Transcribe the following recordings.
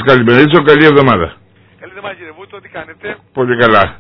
καλημερίσω, καλή εβδομάδα. Καλή εβδομάδα κύριε Βούτο, τι κάνετε? Πολύ καλά.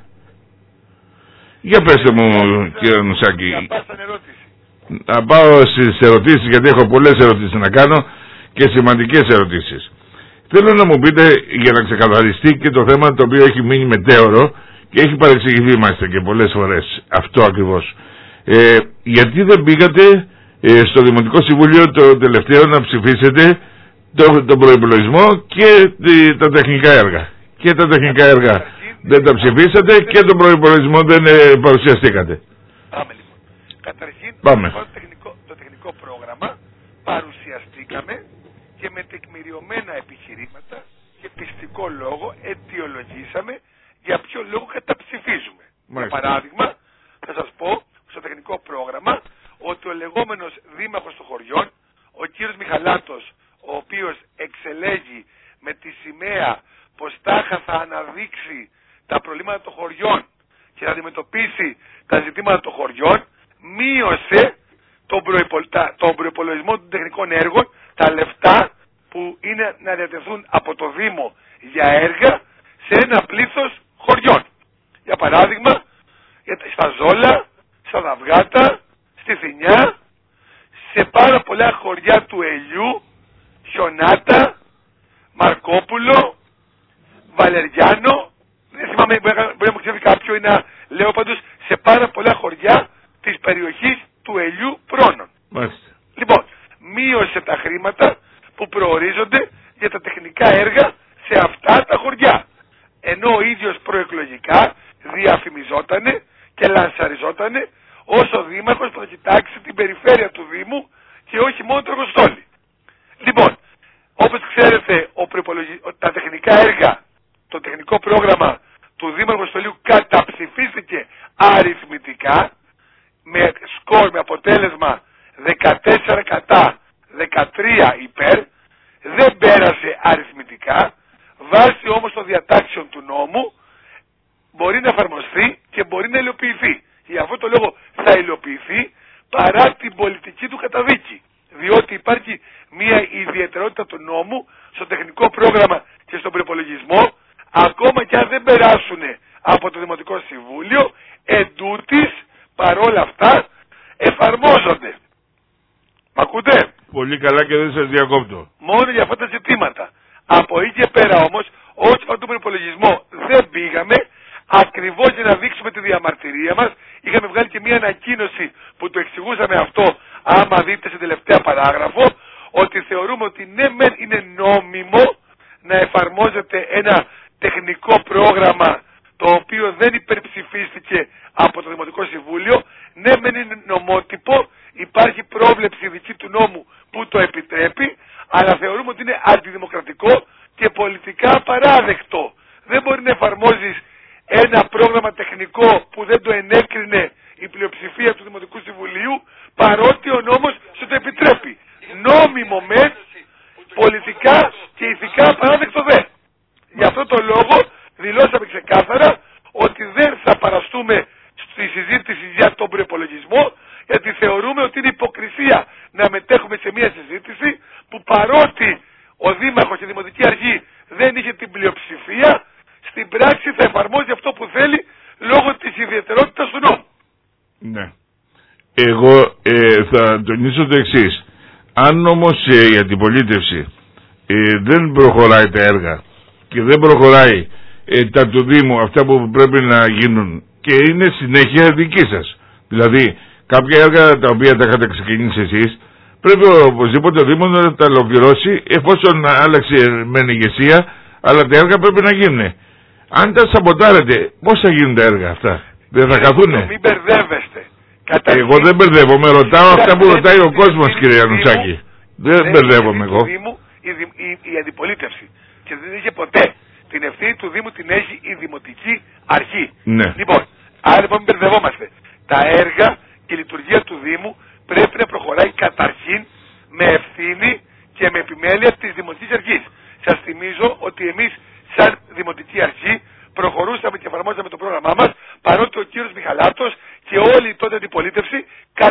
Για πέστε μου κύριε Νουσάκη. Να πάω στην ερώτηση. Να πάω στις ερωτήσεις, γιατί έχω πολλές ερωτήσεις να κάνω και σημαντικές ερωτήσεις. Θέλω να μου πείτε, για να ξεκαθαριστεί και το θέμα το οποίο έχει μείνει μετέωρο και έχει παρεξηγηθεί μάλιστα και πολλές φορές αυτό ακριβώς. Γιατί δεν πήγατε στο Δημοτικό Συμβούλιο το τελευταίο να ψηφίσετε τον προϋπολογισμό και τα τεχνικά έργα? Και τα τεχνικά έργα δεν τα ψηφίσατε και τον προϋπολογισμό δεν παρουσιαστήκατε. Πάμε λοιπόν. Καταρχήν, το τεχνικό πρόγραμμα παρουσιαστήκαμε και με τεκμηριωμένα επιχειρήματα και πιστικό λόγο αιτιολογήσαμε για ποιο λόγο καταψηφίζουμε. Για παράδειγμα, θα σας πω στο τεχνικό πρόγραμμα ότι ο λεγόμενος δήμαρχος των χωριών, ο κύριος Μιχαλάτος, ο οποίος εξελέγει με τη σημαία πως τάχα θα αναδείξει τα προβλήματα των χωριών και θα αντιμετωπίσει τα ζητήματα των χωριών, μείωσε τον προϋπολογισμό των τεχνικών έργων, τα λεφτά που είναι να διατεθούν από το Δήμο για έργα σε ένα πλήθος χωριών. Για παράδειγμα, στα Ζόλα, στα Δαυγάτα, στη Θηνιά, σε πάρα πολλά χωριά του Ελιού, Χιονάτα, Μαρκόπουλο, Βαλεριάνο, δεν θυμάμαι, μπορεί να μου ξέρει κάποιο ή να λέω πάντως, σε πάρα πολλά χωριά της περιοχής του Ελιού Πρόνων. Μάλιστα. Λοιπόν, μείωσε τα χρήματα που προορίζονται για τα τεχνικά έργα σε αυτά τα χωριά. Ενώ ο ίδιος προεκλογικά διαφημιζότανε και λανσαριζότανε ως ο δήμαρχος που θα κοιτάξει την περιφέρεια του Δήμου και όχι μόνο το εργοστόλι. Λοιπόν, όπως ξέρετε, τα τεχνικά έργα, το τεχνικό πρόγραμμα του Δήμαρχου Στολίου καταψηφίστηκε αριθμητικά με σκορ, με αποτέλεσμα 14 κατά 13 υπέρ, δεν πέρασε αριθμητικά, βάσει όμως των διατάξεων του νόμου μπορεί να εφαρμοστεί και μπορεί να υλοποιηθεί. Για αυτό το λόγο θα υλοποιηθεί παρά την πολιτική του καταδίκη. Διότι υπάρχει μια ιδιαιτερότητα του νόμου στο τεχνικό πρόγραμμα και στον προπολογισμό, ακόμα και αν δεν περάσουν από το Δημοτικό Συμβούλιο, εντούτοις παρόλα αυτά εφαρμόζονται. Μ' ακούτε? Πολύ καλά και δεν σας διακόπτω. Μόνο για αυτά τα ζητήματα. Από εκεί και πέρα όμως, όσοι από τον προπολογισμό δεν πήγαμε, ακριβώς για να δείξουμε τη διαμαρτυρία μας, είχαμε βγάλει και μια ανακοίνωση που το εξηγούσαμε αυτό, άμα δείτε στην τελευταία παράγραφο, ότι θεωρούμε ότι ναι μεν είναι νόμιμο να εφαρμόζεται ένα τεχνικό πρόγραμμα το οποίο δεν υπερψηφίστηκε από το Δημοτικό Συμβούλιο, ναι μεν είναι νομότυπο, υπάρχει πρόβλεψη δική του νόμου που το επιτρέπει, αλλά θεωρούμε ότι είναι αντιδημοκρατικό και πολιτικά απαράδεκτο. Δεν μπορεί να εφαρμόζεις ένα πρόγραμμα τεχνικό που δεν το ενέκρινε η πλειοψηφία του Δημοτικού Συμβουλίου, παρότι ο νόμος σου το επιτρέπει. Νόμιμο μεν, πολιτικά και ηθικά απαράδεκτο δε. Γι' αυτό το λόγο δηλώσαμε ξεκάθαρα ότι δεν θα παραστούμε στη συζήτηση για τον προϋπολογισμό, γιατί θεωρούμε ότι είναι υποκρισία να μετέχουμε σε μια συζήτηση που παρότι ο Δήμαρχος και η Δημοτική Αρχή δεν είχε την πλειοψηφία, στην πράξη θα εφαρμόζει αυτό που θέλει λόγω της ιδιαιτερότητας του νόμου. Ναι. Εγώ θα τονίσω το εξής. Αν όμως η αντιπολίτευση δεν προχωράει τα έργα και δεν προχωράει τα του Δήμου, αυτά που πρέπει να γίνουν, και είναι συνέχεια δική σας, δηλαδή κάποια έργα τα οποία τα είχατε ξεκινήσει εσείς, πρέπει οπωσδήποτε ο Δήμος να τα ολοκληρώσει, εφόσον άλλαξε μεν ηγεσία, αλλά τα έργα πρέπει να γίνουν. Αν τα σαμποτάρετε, πώς θα γίνουν τα έργα αυτά? Δεν θα καθούνε? Μην μπερδεύεστε. Εγώ δεν μπερδεύομαι, ρωτάω αυτά που ρωτάει ο κόσμος, κύριε Ανουτσάκη. Δεν μπερδεύομαι εγώ. Η αντιπολίτευση και δεν είχε ποτέ. Την ευθύνη του Δήμου την έχει η Δημοτική Αρχή. Ναι. Λοιπόν, άρα λοιπόν μην μπερδευόμαστε. Τα έργα και η λειτουργία του Δήμου πρέπει να προχωράει καταρχήν με ευθύνη και με επιμέλεια της Δημοτικής Αρχής. Σας θυμίζω ότι εμείς σαν Δημοτική Αρχή προχωρούσαμε και εφαρμόζαμε το πρόγραμμά μας, παρότι ο κύριος Μιχαλάτος και όλη η τότε αντιπολίτευση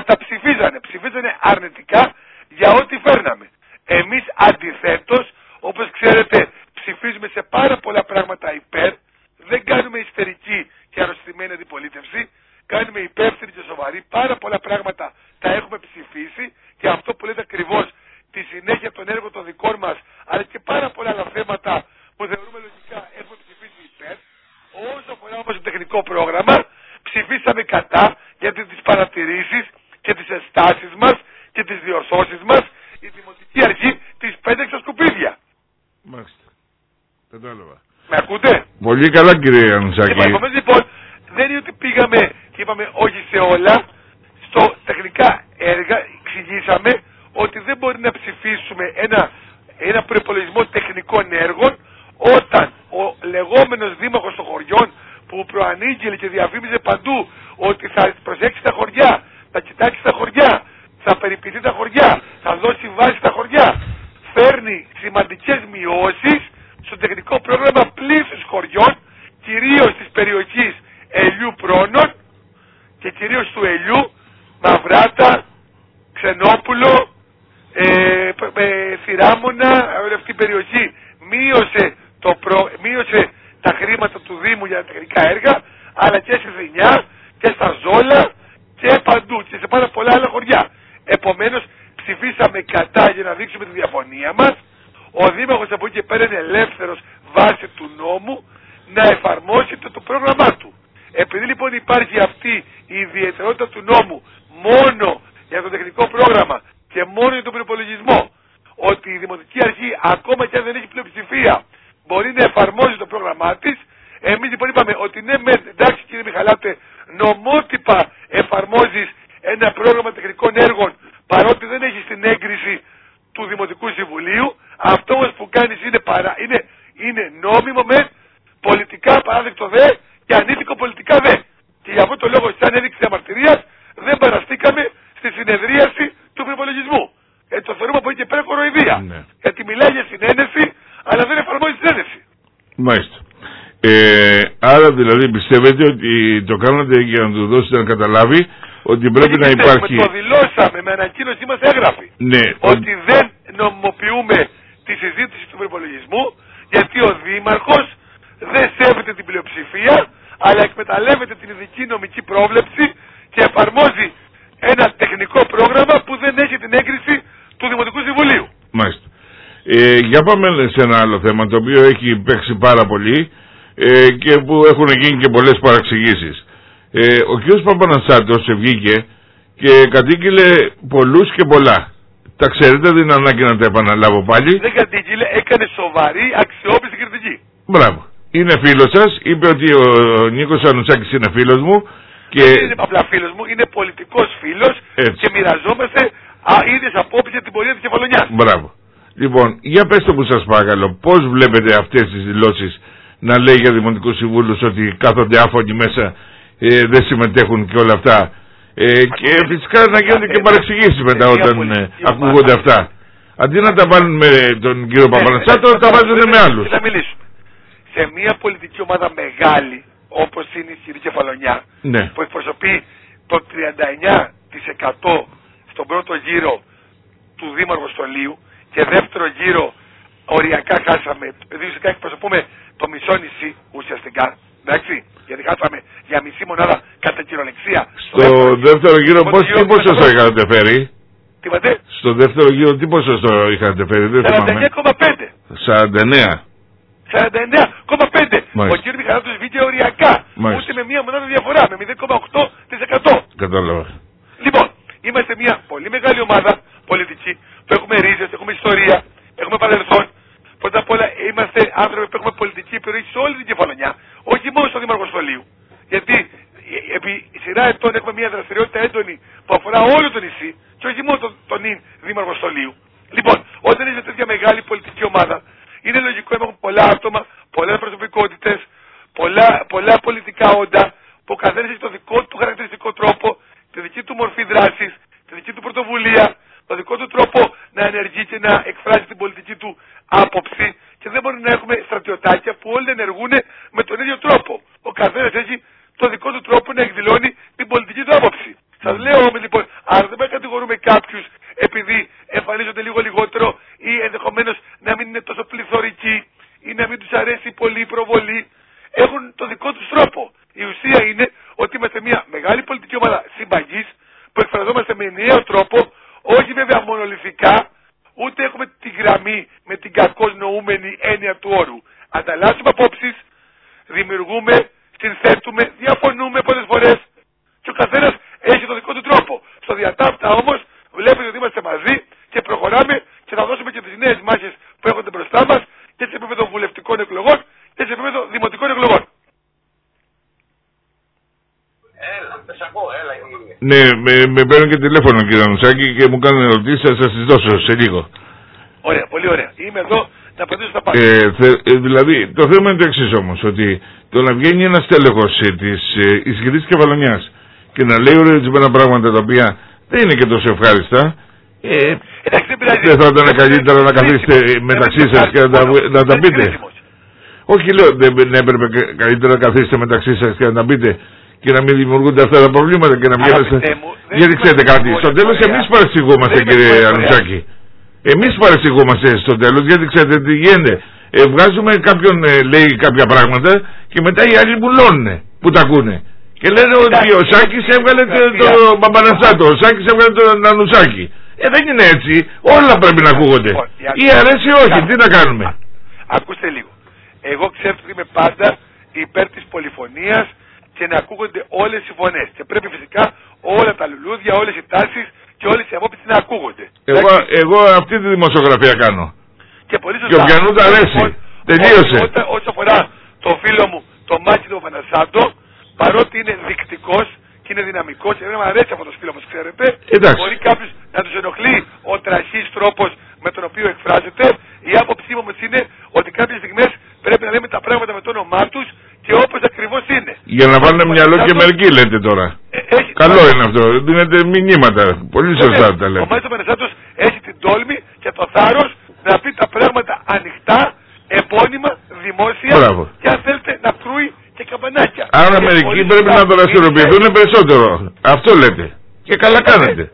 ψηφίζανε αρνητικά για ό,τι φέρναμε. Εμείς αντιθέτως, όπως ξέρετε, ψηφίζουμε σε πάρα πολλά πράγματα υπέρ, δεν κάνουμε ιστερική και αρρωστημένη αντιπολίτευση, κάνουμε υπεύθυνη και σοβαρή, πάρα πολλά πράγματα τα έχουμε ψηφίσει και αυτό που λέτε ακριβώς, τη συνέχεια των έργων των δικών μας, αλλά και πάρα πολλά άλλα θέματα που θεωρούμε λογικά έχουμε ψηφίσει υπέρ. Όσο αφορά όμως το τεχνικό πρόγραμμα, ψηφίσαμε κατά, γιατί τις παρατηρήσεις και τις ενστάσεις μας και τις διορθώσεις μας η Δημοτική Αρχή τις πέταξε στα σκουπίδια. Μάλιστα. Κατάλαβα. Με ακούτε? Πολύ καλά, κύριε Ανουσάκη. Επομένως, λοιπόν, δεν είναι ότι πήγαμε και είπαμε όχι σε όλα. Στο τεχνικά έργα εξηγήσαμε ότι δεν μπορεί να ψηφίσουμε ένα προϋπολογισμό τεχνικών έργων όταν ο λεγόμενος δήμαρχος των χωριών που προανήγγειλε και διαφήμιζε παντού ότι θα προσέξει τα χωριά, θα κοιτάξει τα χωριά, θα περιποιηθεί τα χωριά, θα δώσει βάση στα χωριά, φέρνει σημαντικές μειώσεις στο τεχνικό πρόγραμμα πλήθους χωριών, κυρίως της περιοχής Ελιού Πρόνων και κυρίως του Ελιού, Μαυράτα, Ξενόπουλο, Θηράμονα, αυτή η περιοχή μείωσε τα χρήματα του Δήμου για τα τεχνικά έργα, αλλά και στη Δινιά και στα Ζόλα και παντού και σε πάρα πολλά άλλα χωριά. Επομένως ψηφίσαμε κατά για να δείξουμε τη διαφωνία μας. Ο Δήμαρχος από εκεί και πέρα είναι ελεύθερος βάσει του νόμου να εφαρμόσει το πρόγραμμά του. Επειδή λοιπόν υπάρχει αυτή η ιδιαιτερότητα του νόμου μόνο για το τεχνικό πρόγραμμα και μόνο για τον προϋπολογισμό, ότι η Δημοτική Αρχή ακόμα και αν δεν έχει πλειοψηφία μπορεί να εφαρμόζει το πρόγραμμά της, εμείς λοιπόν είπαμε ότι ναι, εντάξει κύριε Μιχαλάτε, νομότυπα εφαρμόζεις ένα πρόγραμμα τεχνικών έργων παρότι δεν έχεις την έγκριση του Δημοτικού Συμβουλίου. Αυτό όμως που κάνεις είναι νόμιμο με πολιτικά παράδεκτο δε και ανήθικο πολιτικά δε. Και για αυτό το λόγο, σαν ένδειξη διαμαρτυρίας, δεν παραστήκαμε στη συνεδρίαση του προϋπολογισμού. Το θεωρούμε από εκεί και πέρα κοροϊδία. Ναι. Γιατί μιλάει για συνένεση, αλλά δεν εφαρμόζει συνένεση. Μάλιστα. Άρα δηλαδή πιστεύετε ότι το κάνατε για να του δώσετε να καταλάβει ότι πρέπει να υπάρχει... Το δηλώσαμε, με ανακοίνωσή μας έγραφε. Ναι, ότι δεν νομιμοποιούμε τη συζήτηση του προϋπολογισμού, γιατί ο Δήμαρχος δεν σέβεται την πλειοψηφία, αλλά εκμεταλλεύεται την ειδική νομική πρόβλεψη και εφαρμόζει ένα τεχνικό πρόγραμμα που δεν έχει την έγκριση του Δημοτικού Συμβουλίου. Μάλιστα. Για πάμε σε ένα άλλο θέμα το οποίο έχει παίξει πάρα πολύ και που έχουν γίνει και πολλές παραξηγήσεις. Ο κ. Παπαναστάτος βγήκε και κατήγγειλε πολλούς και πολλά. Τα ξέρετε, δεν είναι ανάγκη να τα επαναλάβω πάλι. Δεν κατήγγειλε, έκανε σοβαρή αξιόπιστη κριτική. Μπράβο. Είναι φίλος σας, είπε ότι ο Νίκος Ανουσάκης είναι φίλος μου. Και... δεν είναι απλά φίλος μου, είναι πολιτικός φίλος και μοιραζόμαστε ίδιες απόψεις για την πορεία της Κεφαλονιάς. Μπράβο. Λοιπόν, για πέστε μου σας παρακαλώ, πώς βλέπετε αυτές τις δηλώσεις να λέει για δημοτικούς συμβούλους ότι κάθονται άφωνοι μέσα, δεν συμμετέχουν και όλα αυτά. Και φυσικά να γίνονται και παρεξηγήσεις μετά όταν ακούγονται αυτά. Αντί να τα βάλουν με τον κύριο Παπαναστάτο, τα βάζουν με άλλους. Να μιλήσουμε. Σε μια πολιτική ομάδα μεγάλη, όπως είναι η Ισχυρή Κεφαλονιά, ναι, που εκπροσωπεί το 39% στον πρώτο γύρο του Δήμαρχου Στολίου και δεύτερο γύρο οριακά χάσαμε, δηλαδή εκπροσωπούμε το μισό νησί ουσιαστικά, εντάξει, γιατί χάσαμε για μισή μονάδα κατά κυριολεξία. Στο δεύτερο γύρο τι ποσοστό είχατε φέρει? Τι είπατε? Στο δεύτερο γύρο τι ποσοστό είχατε φέρει? 49,5. 49,5. Ο κ. Μιχαλάτος βγήκε οριακά. Ούτε με μία μονάδα διαφορά. Με 0,8%. Κατάλαβα. Λοιπόν, είμαστε μια πολύ μεγάλη ομάδα πολιτική που έχουμε ρίζες, έχουμε ιστορία, έχουμε παρελθόν. Πρώτα απ' όλα είμαστε άνθρωποι που έχουμε πολιτική επιρροή σε όλη την Κεφαλονιά. Όχι μόνο στο Δήμαρχο Στολίου. Γιατί επί σειρά ετών έχουμε μια δραστηριότητα έντονη που αφορά όλο το νησί και όχι μόνο τον Δήμαρχο Στολίου. Λοιπόν, όταν είσαι τέτοια μεγάλη πολιτική ομάδα, είναι λογικό να έχουν πολλά άτομα, πολλές προσωπικότητες, πολλά πολιτικά όντα, που ο καθένας έχει το δικό του χαρακτηριστικό τρόπο, τη δική του μορφή δράσης, τη δική του πρωτοβουλία, το δικό του τρόπο να ενεργεί και να εκφράζει την πολιτική του άποψη, και δεν μπορεί να έχουμε στρατιωτάκια που όλοι ενεργούν με τον ίδιο τρόπο. Ο καθένας έχει το δικό του τρόπο να εκδηλώνει την πολιτική του άποψη. Σας λέω όμως λοιπόν, άρα δεν πρέπει να κατηγορούμε κάποιους επειδή εμφανίζονται λίγο λιγότερο ή ενδεχομένως να μην είναι τόσο πληθωρικοί ή να μην τους αρέσει πολύ η προβολή, έχουν το δικό τους τρόπο. Η ουσία είναι ότι είμαστε μια μεγάλη πολιτική ομάδα συμπαγής που εκφραζόμαστε με ενιαίο τρόπο, όχι βέβαια μονολυθικά, ούτε έχουμε τη γραμμή με την κακώς νοούμενη έννοια του όρου. Ανταλλάσσουμε απόψεις, δημιουργούμε, συνθέτουμε, διαφωνούμε πολλές φορές και ο καθένας έχει το δικό του τρόπο. Στο διατάφτα όμως βλέπετε ότι είμαστε μαζί και προχωράμε και θα δώσουμε και τις νέες μάχες που έχονται μπροστά μας και σε επίπεδο βουλευτικών εκλογών και σε επίπεδο δημοτικών εκλογών. Έλα, δεν σ' ακούω, έλα. Ναι, με παίρνουν και τηλέφωνο κύριε Νουσάκη και μου κάνουν ερωτήσεις, θα σας τις δώσω σε λίγο. Ωραία, πολύ ωραία. Είμαι εδώ να απαντήσω στα πάντα. Δηλαδή, το θέμα είναι το εξής όμως, ότι το να βγαίνει ένας τέλεχος της ισχυρής κεφαλονιάς και να λέει ορισμένα πράγματα τα οποία δεν είναι και τόσο ευχάριστα, Εντάξει, δεν πειράζει. δεν θα ήταν καλύτερα να καθίσετε μεταξύ σας και να τα πείτε? Όχι, λέω, δεν έπρεπε καλύτερα να καθίσετε μεταξύ σας και να τα πείτε και να μην δημιουργούνται αυτά τα προβλήματα και να βγαίνετε? Γιατί ξέρετε κάτι, στο τέλος εμείς παρεξηγούμαστε κύριε Ανουσάκη. Εμείς παρεξηγούμαστε στο τέλος, γιατί ξέρετε τι γίνεται. Βγάζουμε κάποιον, λέει κάποια πράγματα και μετά οι άλλοι μπουλώνουν που τα ακούνε. Και λένε ότι ο Σάκης έβγαλε τον Παπαναστάτο, ο Σάκης έβγαλε τον Ανουσάκη. Δεν είναι έτσι, όλα πρέπει να ακούγονται. Ή αρέσει ή όχι, τι να κάνουμε? Ακούστε λίγο. Εγώ ξέρω ότι είμαι πάντα υπέρ της πολυφωνίας και να ακούγονται όλες οι φωνές. Και πρέπει φυσικά όλα τα λουλούδια, όλες οι τάσεις και όλες οι απόψεις να ακούγονται. Εγώ αυτή τη δημοσιογραφία κάνω. Και πολύ σωστά. Και ο Πιανού τα αρέσει. Τελείωσε. Όσο αφορά το φίλο μου, το Μάκη τον Πανασάντο, παρότι είναι δεικτικός και είναι δυναμικός, εμένα μου αρέσει αυτό το φίλο μας, ξέρετε. Εντάξει. Μπορεί κάποιος να τους ενοχλεί ο τραχής τρόπος με τον οποίο εκφράζεται. Η άποψή μου όμως είναι ότι κάποιες στιγμές πρέπει να λέμε τα πράγματα με το όνομά τους και όπως ακριβώς είναι. Για να βάλουν μυαλό και μερικοί λέτε τώρα. Καλό είναι αυτό. Δίνετε μηνύματα. Πολύ σωστά τα λέτε. Ο Μάκης Πανασάντος έχει την τόλμη και το θάρρος να πει τα πράγματα ανοιχτά, επώνυμα, δημόσια. Μπράβο. Και αν θέλετε να κρούει και καμπανάκια. Άρα μερικοί πρέπει να δραστηριοποιηθούν περισσότερο. Αυτό λέτε. Και καλά κάνετε.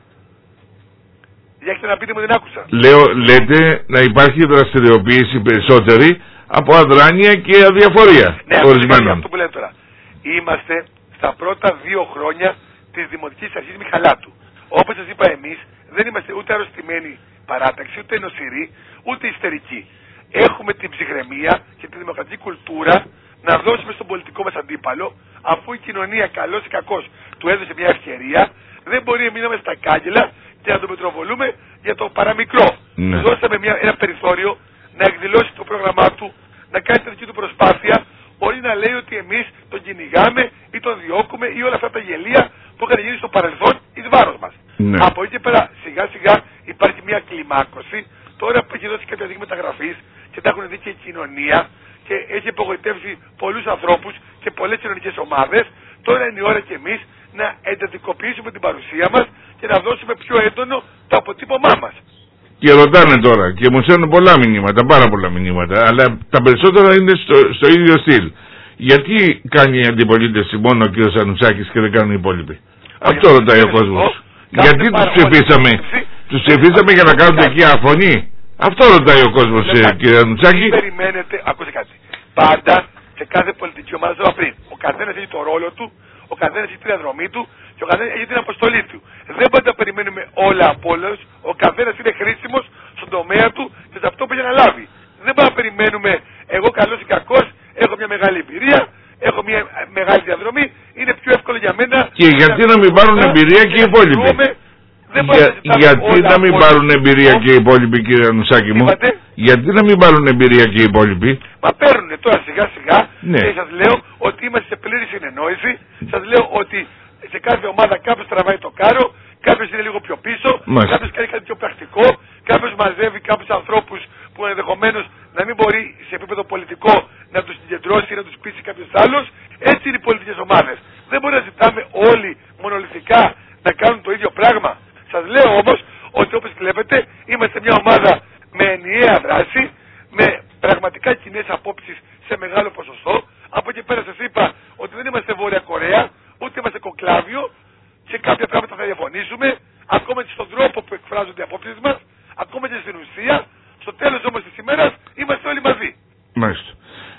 Για έχετε να πείτε, μου δεν άκουσα. Λέτε να υπάρχει δραστηριοποίηση περισσότερη από αδράνεια και αδιαφορία ορισμένων. Αυτό που λέτε τώρα. Είμαστε στα πρώτα 2 χρόνια της Δημοτικής Αρχής Μιχαλάτου. Όπως σας είπα, εμείς δεν είμαστε ούτε αρρωστημένοι παράταξη, ούτε νοσηροί, ούτε ιστερικοί. Έχουμε την ψυχραιμία και τη δημοκρατική κουλτούρα να δώσουμε στον πολιτικό μας αντίπαλο, αφού η κοινωνία καλώς ή κακώς του έδωσε μια ευκαιρία, δεν μπορεί εμείς να είμαστε στα κάγκελα και να τον πετροβολούμε για το παραμικρό. Ναι. Δώσαμε ένα περιθώριο να εκδηλώσει το πρόγραμμά του, να κάνει τη δική του προσπάθεια, μπορεί να λέει ότι εμείς τον κυνηγάμε ή τον διώκουμε ή όλα αυτά τα γελία που είχαν γίνει στο παρελθόν εις βάρος μας. Ναι. Από εκεί και πέρα σιγά σιγά υπάρχει μια κλιμάκωση, τώρα που έχει δώσει κάποια δείγματα γραφής και τα έχουν δει και η κοινωνία και έχει απογοητεύσει πολλούς ανθρώπους και πολλές κοινωνικές ομάδες, τώρα είναι η ώρα και εμείς να εντατικοποιήσουμε την παρουσία μας και να δώσουμε πιο έντονο το αποτύπωμά μας. Και ρωτάνε τώρα και μου στέλνουν πολλά μηνύματα, πάρα πολλά μηνύματα, αλλά τα περισσότερα είναι στο ίδιο στυλ. Γιατί κάνει η αντιπολίτευση μόνο ο κ. Ανουσάκης και δεν κάνουν οι υπόλοιποι? Αυτό ρωτάει ο κόσμος. Γιατί τους ψηφίσαμε? Τους ψηφίσαμε για να κάνουν εκεί αφωνή? Αυτό ρωτάει ο κόσμος, κ. Ανουσάκη. Περιμένετε, ακούστε κάτι. Πάντα σε κάθε πολιτική ομάδα, το είπα πριν, ο καθένας έχει το ρόλο του, ο καθένας έχει την διαδρομή του και ο καθένας έχει την αποστολή του. Δεν πάντα περιμένουμε όλα από όλους, ο καθένας είναι χρήσιμος στον τομέα του και σε αυτό που έχει αναλάβει. Δεν πάντα περιμένουμε εγώ καλός ή κακός, έχω μια μεγάλη εμπειρία, έχω μια μεγάλη διαδρομή, είναι πιο εύκολο για μένα. Και γιατί να μην πάρουν εμπειρία και οι υπόλοιποι? Γιατί να μην πάρουν εμπειρία και οι υπόλοιποι, κύριε Ανουσάκη μου? Γιατί να μην πάρουν εμπειρία και οι υπόλοιποι? Μα παίρνουν τώρα σιγά σιγά, ναι. Και σας λέω ότι είμαστε σε πλήρη συνεννόηση. Σας λέω ότι σε κάθε ομάδα κάποιος τραβάει το κάρο, κάποιος είναι λίγο πιο πίσω, κάποιος κάνει κάτι πιο πρακτικό, κάποιος μαζεύει κάποιους ανθρώπους που ενδεχομένως να μην μπορεί σε επίπεδο πολιτικό να τους συγκεντρώσει ή να τους πείσει κάποιος άλλος. Έτσι είναι οι πολιτικές ομάδες. Δεν μπορεί να ζητάμε όλοι μονολυθικά να κάνουν το ίδιο πράγμα. Σας λέω όμως ότι όπως βλέπετε είμαστε μια ομάδα με ενιαία δράση, με πραγματικά κοινές απόψεις σε μεγάλο ποσοστό. Από εκεί πέρα σας είπα ότι δεν είμαστε Βόρεια Κορέα, ούτε είμαστε κοκλάβιο, σε κάποια πράγματα θα διαφωνήσουμε, ακόμα και στον τρόπο που εκφράζονται οι απόψεις μας, ακόμα και στην ουσία. Στο τέλος όμως της ημέρας είμαστε όλοι μαζί. Μάλιστα.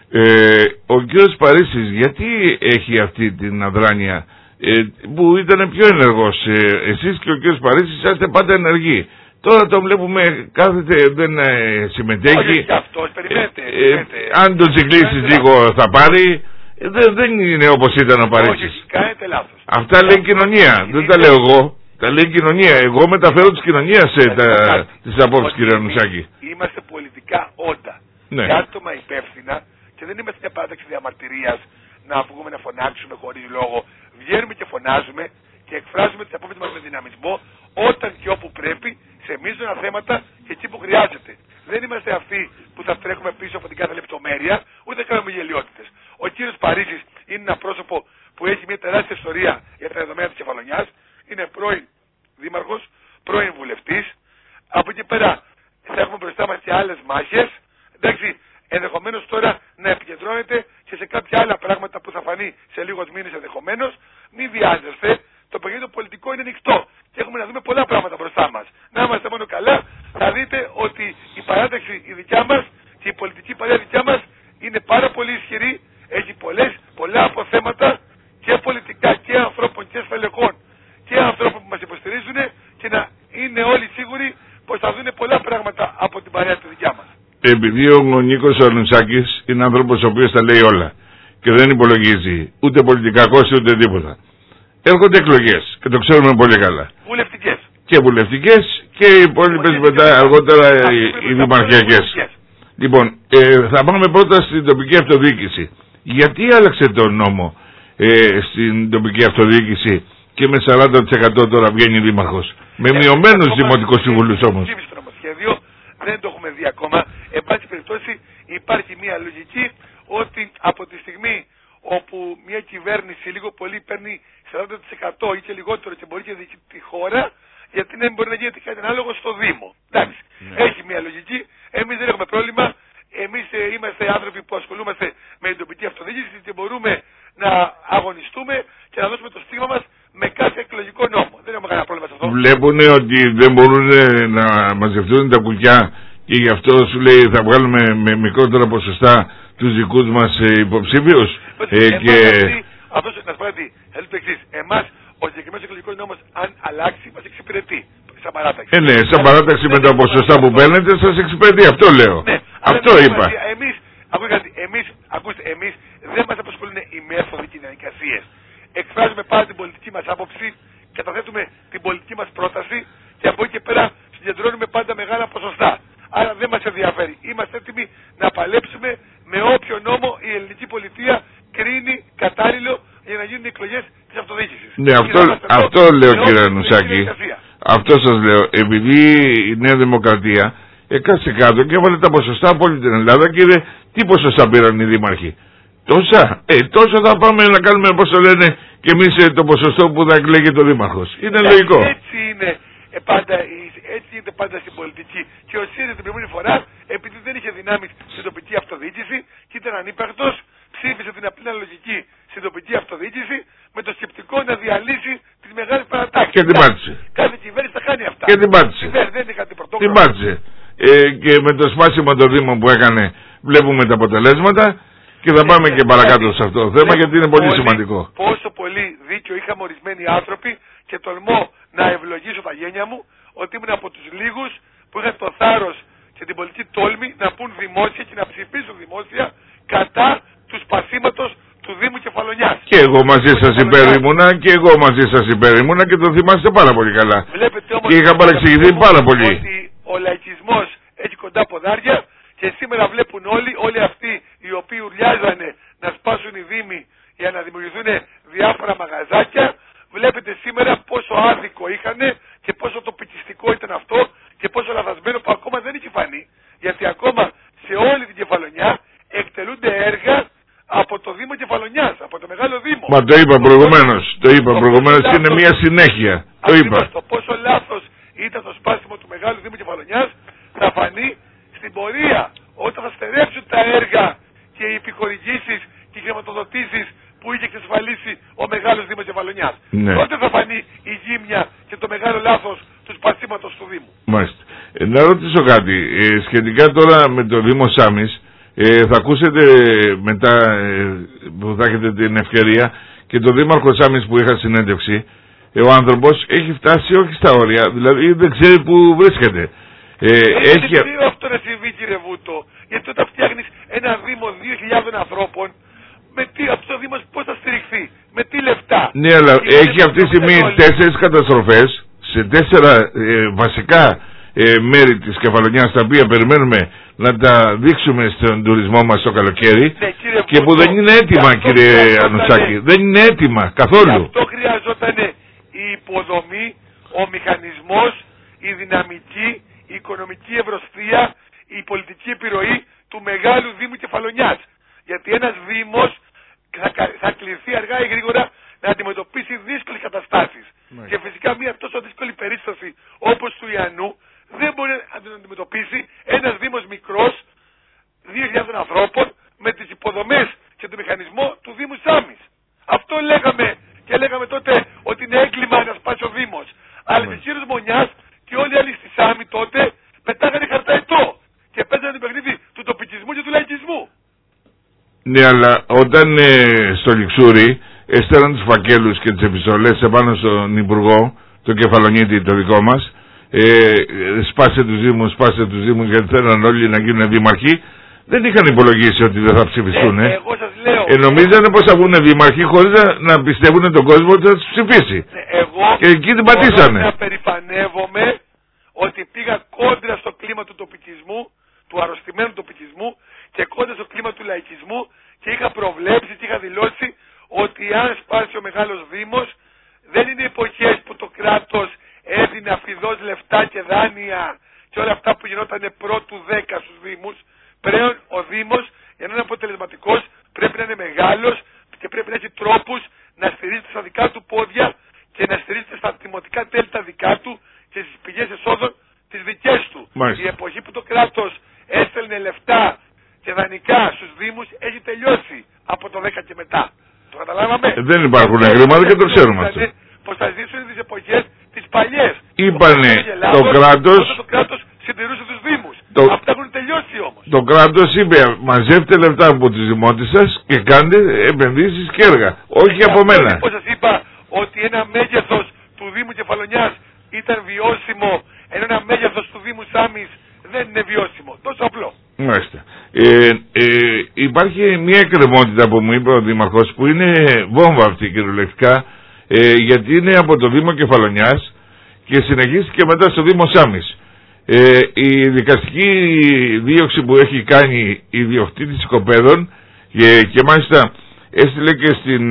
Ο κύριος Παρίσης γιατί έχει αυτή την αδράνεια που ήταν πιο ενεργός? Εσείς και ο κύριος Παρίσης είσαστε πάντα ενεργοί. Τώρα το βλέπουμε κάθεται, δεν συμμετέχει. Όχι και αυτός, περιμένετε. Αν τον τσιγκλίσεις λίγο θα πάρει. Δεν είναι όπως ήταν ο Παρίσης. Όχι, κάνετε λάθος. Αυτά λέει η κοινωνία, δεν τα λέω εγώ. Τα λέει η κοινωνία. Εγώ μεταφέρω της κοινωνίας τις απόψεις, κύριε Νουσάκη. Είμαστε πολιτικά όντα. Ναι. Και άτομα υπεύθυνα και δεν είμαστε μια παράταξη διαμαρτυρίας να βγούμε να φωνάξουμε χωρίς λόγο. Βγαίνουμε και φωνάζουμε και εκφράζουμε τις απόψεις μας με δυναμισμό όταν και όπου πρέπει, σε μείζωνα θέματα και εκεί που χρειάζεται. Δεν είμαστε αυτοί που θα τρέχουμε πίσω από την κάθε λεπτομέρεια, ούτε κάνουμε γελιότητες. Ο κύριος Παρίσης είναι ένα πρόσωπο που έχει μια τεράστια ιστορία για τα δεδομένα της Κεφαλονιάς. Είναι πρώην δήμαρχος, πρώην βουλευτής. Από εκεί πέρα θα έχουμε μπροστά μας και άλλες μάχες. Εντάξει, ενδεχομένως τώρα να επικεντρώνεται και σε κάποια άλλα πράγματα που θα φανεί σε λίγους μήνες ενδεχομένως. Μην βιάζεστε. Το παιχνίδι πολιτικό είναι ανοιχτό και έχουμε να δούμε πολλά πράγματα μπροστά μας. Να είμαστε μόνο καλά, θα δείτε ότι η παράταξη η δικιά μας και η πολιτική παρέα δικιά μας είναι πάρα πολύ ισχυρή, έχει πολλά αποθέματα και πολιτικά και ανθρώπων και στελεχών και ανθρώπων που μας υποστηρίζουν και να είναι όλοι σίγουροι πως θα δουν πολλά πράγματα από την παρέα τη δικιά μας. Επειδή ο Νίκος Νουσάκης είναι άνθρωπος ο οποίος τα λέει όλα και δεν υπολογίζει ούτε πολιτικά κόστη ούτε τίποτα. Έρχονται εκλογές και το ξέρουμε πολύ καλά. Βουλευτικές. Και βουλευτικές και οι υπόλοιπες μετά αργότερα οι δημαρχιακές. Λοιπόν, θα πάμε πρώτα στην τοπική αυτοδιοίκηση. Γιατί άλλαξε τον νόμο στην τοπική αυτοδιοίκηση και με 40% τώρα βγαίνει δήμαρχος? Με μειωμένους δημοτικούς συμβουλούς όμως. Στο νομοσχέδιο δεν το έχουμε δει ακόμα. Εν πάση περιπτώσει υπάρχει μια λογική ότι από τη στιγμή όπου μια κυβέρνηση λίγο πολύ παίρνει 40% ή και λιγότερο και μπορεί και διοικεί τη χώρα, γιατί δεν μπορεί να γίνεται κάτι ανάλογο στο Δήμο. Εντάξει, έχει μια λογική. Εμείς δεν έχουμε πρόβλημα. Εμείς είμαστε άνθρωποι που ασχολούμαστε με την τοπική αυτοδιοίκηση και μπορούμε να αγωνιστούμε και να δώσουμε το στίγμα μας με κάθε εκλογικό νόμο. Δεν έχουμε κανένα πρόβλημα σε αυτό. Βλέπουν ότι δεν μπορούν να μαζευτούν τα κουκιά και γι' αυτό σου λέει θα βγάλουμε με μικρότερα ποσοστά τους δικούς μας υποψήφιους. Αυτό να σου πω ότι θέλει το εξής. Εμάς ο συγκεκριμένος εκλογικός νόμος, αν αλλάξει, μας εξυπηρετεί. Σαν παράταξη. Ναι, σαν παράταξη με τα ποσοστά που παίρνετε, σας εξυπηρετεί. Αυτό λέω. Ναι, αυτό είπα. Εμείς δεν μας απασχολούν οι μέθοδοι και οι διαδικασίες. Εκφράζουμε πάρα την πολιτική μας άποψη, καταθέτουμε την πολιτική μας πρόταση και από εκεί και πέρα συγκεντρώνουμε πάντα μεγάλα ποσοστά. Άρα δεν μας ενδιαφέρει. Είμαστε έτοιμοι να παλέψουμε με όποιο νόμο η ελληνική πολιτεία κρίνει κατάλληλο για να γίνουν οι εκλογές της αυτοδιοίκησης. Ναι, αυτό λέω κύριε Νουσάκη. Αυτό σας λέω. Επειδή η Νέα Δημοκρατία έκασε κάτω και έβαλε τα ποσοστά από όλη την Ελλάδα και είδε τι ποσοστά πήραν οι δήμαρχοι. Τόσα. Τόσο θα πάμε να κάνουμε, πώς το λένε, και εμείς το ποσοστό που θα εκλέγει το δήμαρχος. Είναι λογικό. Έτσι είναι πάντα στην πολιτική. Και ο ΣΥΡΙΖΑ την προηγούμενη φορά, επειδή δεν είχε δυνάμεις στην τοπική αυτοδιοίκηση και ήταν ανύπαρκτος, ψήφισε την απλή αναλογική στην τοπική αυτοδιοίκηση με το σκεπτικό να διαλύσει τις μεγάλες παρατάξεις. Και την πάτησε. Κάθε κυβέρνηση θα κάνει αυτά. Και την πάτησε. Δεν είχα την πρωτόκολλο. Την πάτησε. Και με το σπάσιμο των Δήμων που έκανε βλέπουμε τα αποτελέσματα και θα πάμε και παρακάτω σε αυτό το θέμα γιατί είναι πολύ σημαντικό. Πόσο πολύ δίκιο είχαμε ορισμένοι άνθρωποι και τολμώ να ευλογήσω τα γένια μου ότι ήμουν από τους λίγους που είχαν το θάρρος και την πολιτική τόλμη να πούν δημόσια και να ψηφίσουν δημόσια κατά του σπασίματος του Δήμου Κεφαλονιάς. Και εγώ μαζί σας υπέρ ήμουνα και το θυμάστε πάρα πολύ καλά. Βλέπετε όμως και είχα παρεξηγηθεί πάρα πολύ. Ότι ο λαϊκισμός έχει κοντά ποδάρια και σήμερα βλέπουν όλοι αυτοί οι οποίοι ουρλιάζανε να σπάσουν οι Δήμοι για να δημιουργηθούν διάφορα μαγαζάκια. Βλέπετε σήμερα πόσο άδικο είχαν και πόσο τοπικιστικό ήταν αυτό και πόσο λαθασμένο που ακόμα δεν έχει φανεί. Γιατί ακόμα σε όλη την Κεφαλονιά εκτελούνται έργα από το Δήμο Κεφαλονιάς, από το Μεγάλο Δήμο. Μα το είπα προηγουμένως, είναι μια συνέχεια. Το είπα. Το πόσο λάθος ήταν το σπάσιμο του Μεγάλου Δήμου Κεφαλονιάς θα φανεί στην πορεία όταν θα στερέψουν τα έργα και οι επιχορηγήσεις και οι χρηματοδοτήσεις που είχε εξασφαλίσει ο Μεγάλος Δήμος Κεφαλονιάς. Ναι. Τότε θα φανεί η ζήμια και το μεγάλο λάθος του σπασίματος του Δήμου. Μάλιστα. Να ρωτήσω κάτι. Σχετικά τώρα με το Δήμο Σάμης, Θα ακούσετε μετά που θα έχετε την ευκαιρία και τον Δήμαρχο Σάμης που είχα συνέντευξη. Ο άνθρωπος έχει φτάσει όχι στα όρια, δηλαδή δεν ξέρει που βρίσκεται. Έχει αυτό να συμβεί, κύριε Βούτο, γιατί όταν φτιάχνεις ένα Δήμο 2.000 ανθρώπων, με τι αυτό το Δήμος πώς θα στηριχθεί, με τι λεφτά. Ναι, αλλά έχει αυτή τη στιγμή 4 καταστροφές σε 4 βασικά μέρη της Κεφαλονιάς, τα οποία περιμένουμε να τα δείξουμε στον τουρισμό μας το καλοκαίρι, ναι, και που δεν είναι έτοιμα, κύριε Ανουσάκη. Δεν είναι έτοιμα καθόλου. Αυτό χρειαζόταν η υποδομή, ο μηχανισμός, η δυναμική, η οικονομική ευρωστία, η πολιτική επιρροή του μεγάλου Δήμου Κεφαλονιάς. Γιατί ένας Δήμος θα κληθεί αργά ή γρήγορα να αντιμετωπίσει δύσκολες καταστάσεις. Ναι. Και φυσικά μια τόσο δύσκολη περίσταση όπως του Ιαννού δεν μπορεί να την αντιμετωπίσει ένας Δήμος μικρός, 2.000 ανθρώπων, με τις υποδομές και το μηχανισμό του Δήμου Σάμης. Αυτό λέγαμε και λέγαμε τότε ότι είναι έγκλημα να σπάσει ο Δήμος. Αλλά της κύριος Μονιάς και όλοι οι άλλοι στη Σάμη τότε πετάγανε χαρταετό και παίζανε το παιχνίδι του τοπικισμού και του λαϊκισμού. Ναι, αλλά όταν στο Λιξούρι έστελναν τους φακέλους και τις επιστολές επάνω στον Υπουργό, τον Κεφαλονίτη, το δικό μας, σπάσε τους Δήμους γιατί θέλουν όλοι να γίνουν δήμαρχοι, δεν είχαν υπολογίσει ότι δεν θα ψηφιστούν. Εγώ σας λέω. Νομίζανε πως θα βγουν δήμαρχοι χωρίς να πιστεύουν τον κόσμο ότι θα τους ψηφίσει. Εγώ και εκεί την πατήσανε. Να περηφανεύομαι ότι πήγα κόντρα στο κλίμα του τοπικισμού, του αρρωστημένου τοπικισμού και κόντρα στο κλίμα του λαϊκισμού και είχα προβλέψει και είχα δηλώσει ότι αν σπάσει ο μεγάλος Δήμος δεν είναι εποχές που το κράτος έδινε αφιδώς λεφτά και δάνεια και όλα αυτά που γινόταν πρώτου 10 στους Δήμους. Πλέον ο Δήμος για να είναι αποτελεσματικός πρέπει να είναι μεγάλος και πρέπει να έχει τρόπους να στηρίζεται στα δικά του πόδια και να στηρίζεται στα δημοτικά τέλη τα δικά του και στις πηγές εσόδων τις δικές του. Μάλιστα. Η εποχή που το κράτος έστελνε λεφτά και δανεικά στους Δήμους έχει τελειώσει από το 10 και μετά. Το καταλάβαμε. Δεν υπάρχουν εγκλήματα και το ξέρουμε αυτό. Πως θα ζήσουν τις εποχές τις παλιές. Είπανε το κράτος συντηρούσε τους Δήμους. Αυτά έχουν τελειώσει όμως. Το κράτος είπε μαζεύτε λεφτά από τις δημότες σας και κάντε επενδύσεις και έργα. Όχι από μένα. Όπως σας είπα ότι ένα μέγεθος του Δήμου Κεφαλονιάς ήταν βιώσιμο ενώ ένα μέγεθος του Δήμου Σάμης δεν είναι βιώσιμο. Τόσο απλό. Μάλιστα. Υπάρχει μια εκκρεμότητα που μου είπε ο Δήμαρχος που είναι βόμβα αυτή κυριολεκτικά, γιατί είναι από το Δήμο Κεφαλονιάς και συνεχίστηκε μετά στο Δήμο Σάμης. Η δικαστική δίωξη που έχει κάνει η διοκτήτης οικοπαίδων και μάλιστα έστειλε και στην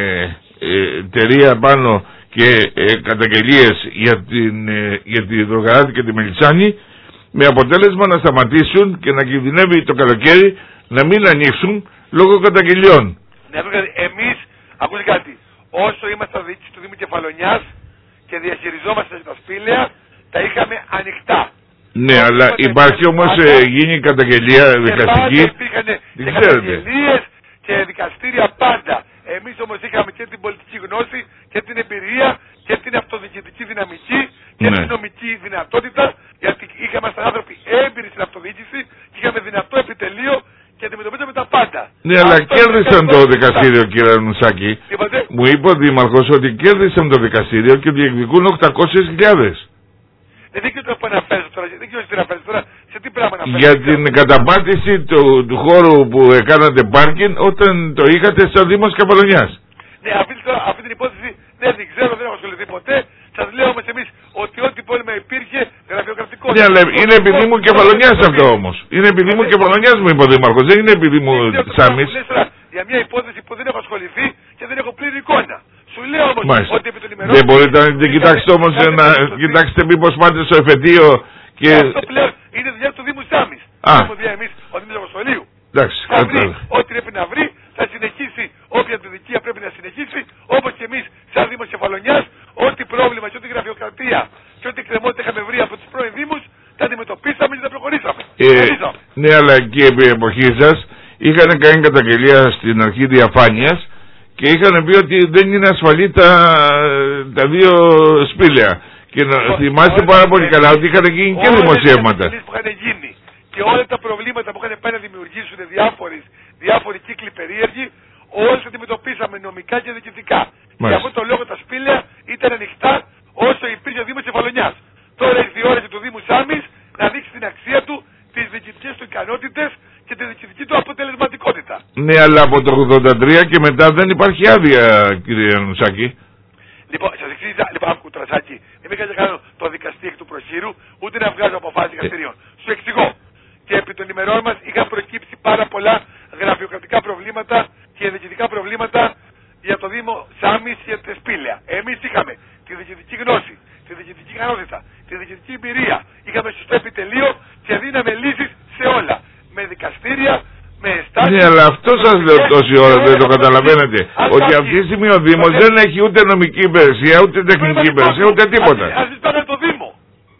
εταιρεία πάνω και καταγγελίες για τη Δρογαράτη και τη Μελισσάνη, με αποτέλεσμα να σταματήσουν και να κινδυνεύει το καλοκαίρι να μην ανοίξουν λόγω καταγγελιών. Ναι, εμείς, ακούστε κάτι, όσο είμαστε διοίκηση του Δήμου Κεφαλονιάς και διαχειριζόμαστε τα σπήλαια, τα είχαμε ανοιχτά. Ναι, αλλά υπάρχει όμως γίνει καταγγελία δικαστική. Και καταγγελίες και δικαστήρια πάντα. Εμείς όμως είχαμε και την πολιτική γνώση και την εμπειρία και την αυτοδιοικητική δυναμική και την νομική δυνατότητα, γιατί είχαμε σαν άνθρωποι έμπειροι στην αυτοδιοίκηση και είχαμε δυνατό επιτελείο και αντιμετωπίζαμε τα πάντα. Ναι, αλλά κέρδισαν το δικαστήριο, κύριε Νουσάκη. Μου είπε ο Δήμαρχος ότι κέρδισαν το δικαστήριο και διεκδικούν 800.000. Δεν ξέρω τι αναφέρεσαι τώρα, δεν ξέρω τι αναφέρεσαι τώρα, σε τι πράγμα αναφέρεσαι. Για την καταπάτηση του χώρου που έκανατε πάρκινγκ όταν το είχατε στο Δήμος Κεφαλονιάς. Ναι, αυτή την υπόθεση δεν ξέρω, δεν έχω ασχοληθεί ποτέ. Σας λέω όμως εμείς ότι ό,τι πόλεμο υπήρχε γραφειοκρατικό. Ναι, αλλά είναι επειδή μου Κεφαλονιάς αυτό όμως. Είναι επειδή μου Κεφαλονιάς μου είπε ο Δήμαρχος, δεν είναι επειδή μου Σάμης. Για μια υπόθεση που δεν έχω ασχοληθεί και δεν έχω πλήρη εικόνα. Σου λέω όμως ότι επί των ημερών... Δεν μπορείτε να την κοιτάξετε όμως, να κοιτάξετε μήπως πάτε στο εφετείο και... Αυτό πλέον είναι δουλειά του Δήμου Σάμης. Έχουμε δουλειά εμείς, ο Δήμος Αποστολίου. Θα βρει ό,τι πρέπει να βρει, θα συνεχίσει όποια αντιδικία πρέπει να συνεχίσει, όπως και εμείς σαν Δήμος Κεφαλονιάς, ό,τι πρόβλημα και ό,τι γραφειοκρατία και ό,τι κρεμότητα είχαμε βρει από τους πρώην Δήμους, τα αντιμετωπίσαμε και τα προχωρήσαμε. Ναι, αλλά και επί εποχή σας είχαν κάνει καταγγελία στην αρχή διαφάνειας και είχαν πει ότι δεν είναι ασφαλή τα δύο σπήλαια. Και θυμάστε πάρα πολύ καλά ότι είχαν γίνει και δημοσιεύματα. Που είχαν γίνει και όλα τα προβλήματα που είχαν πάει να δημιουργήσουν διάφοροι κύκλοι περίεργοι, όλοι τα αντιμετωπίσαμε νομικά και διοικητικά. Για αυτόν τον λόγο τα σπήλαια ήταν ανοιχτά όσο υπήρχε ο Δήμος Κεφαλονιάς. Τώρα ήρθε η ώρα του Δήμου Σάμις να δείξει την αξία του, τις διοικητικές του ικανότητες και τη διοικητική του αποτελεσματικότητα. Ναι, αλλά από το 83 και μετά δεν υπάρχει άδεια, κύριε Νουσάκη. Λοιπόν, σας εξήγησα, λοιπόν, άκου Τρασάκη, δεν με κάνω το δικαστή εκ του προχείρου, ούτε να βγάζω αποφάσεις δικαστηρίων. Σου εξηγώ. Και επί των ημερών μας είχαν προκύψει πάρα πολλά γραφειοκρατικά προβλήματα και διοικητικά προβλήματα για το Δήμο Σάμις και τα σπήλαια. Εμείς είχαμε τη διοικητική γνώση, τη διοικητική ικανότητα, τη διοικητική εμπειρία. Είχαμε σωστό επιτελείο και δίναμε λύσεις σε όλα. Με δικαστήρια, με στάσεις. Ναι, αλλά αυτό σας λέω τόση ώρα, δεν το καταλαβαίνετε. Ότι αυτή τη στιγμή ο Δήμος δεν έχει ούτε νομική υπηρεσία, ούτε τεχνική υπηρεσία, ούτε τίποτα. Ας ζητάνε το Δήμο.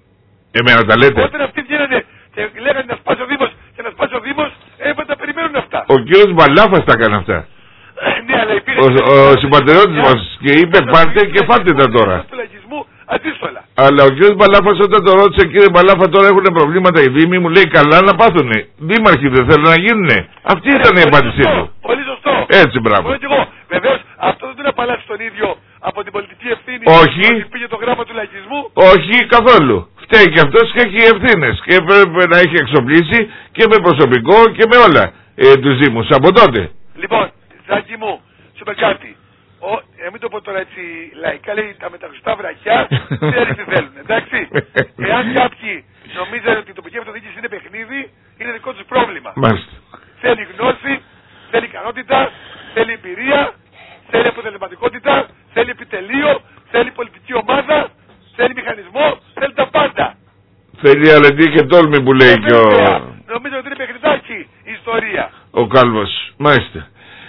Εμένα τα λέτε. Όταν αυτοί βγαίνανε και λέγανε να σπάσει ο Δήμος και να σπάσει ο Δήμος, έπρεπε να περιμένουν αυτά. Ο κύριος Μπαλάφας τα έκανε αυτά. Ναι, αλλά ο συμπατριώτης μας και είπε πάρτε και φάτε τα τώρα. Αντίστολα. Αλλά ο κύριος Μπαλάφας όταν το ρώτησε, κύριε Μπαλάφα, τώρα έχουν προβλήματα οι Δήμοι, μου λέει καλά να πάθουνε. Δήμαρχοι δεν θέλουν να γίνουνε. Αυτή ήταν η απάντησή του. Πολύ σωστό. Έτσι, μπράβο. Βεβαίως, αυτό δεν είναι απαλλάσσει τον ίδιο από την πολιτική ευθύνη. Όχι. Πήγε το γράμμα του λαϊκισμού. Όχι καθόλου. Φταίει και αυτός και έχει ευθύνες. Και πρέπει να έχει εξοπλίσει και με προσωπικό και με όλα τους Δήμους από τότε. Λοιπόν, Ζάκη μου, σου είπε κάτι. Μην το πω τώρα έτσι λαϊκά, λέει τα μεταξωτά βραχιά, ξέρει τι θέλουν, εντάξει. Εάν κάποιοι νομίζουν ότι η τοπική αυτοδιοίκηση είναι παιχνίδι, είναι δικό τους πρόβλημα. Μάλιστα. Θέλει γνώση, θέλει ικανότητα, θέλει εμπειρία, θέλει αποτελεσματικότητα, θέλει επιτελείο, θέλει πολιτική ομάδα, θέλει μηχανισμό, θέλει τα πάντα. Θέλει αλετή και τόλμη που λέει και ο... Νομίζω ότι είναι παιχνιδάκι η ιστορία. Ο Κάλβος, μάλιστα.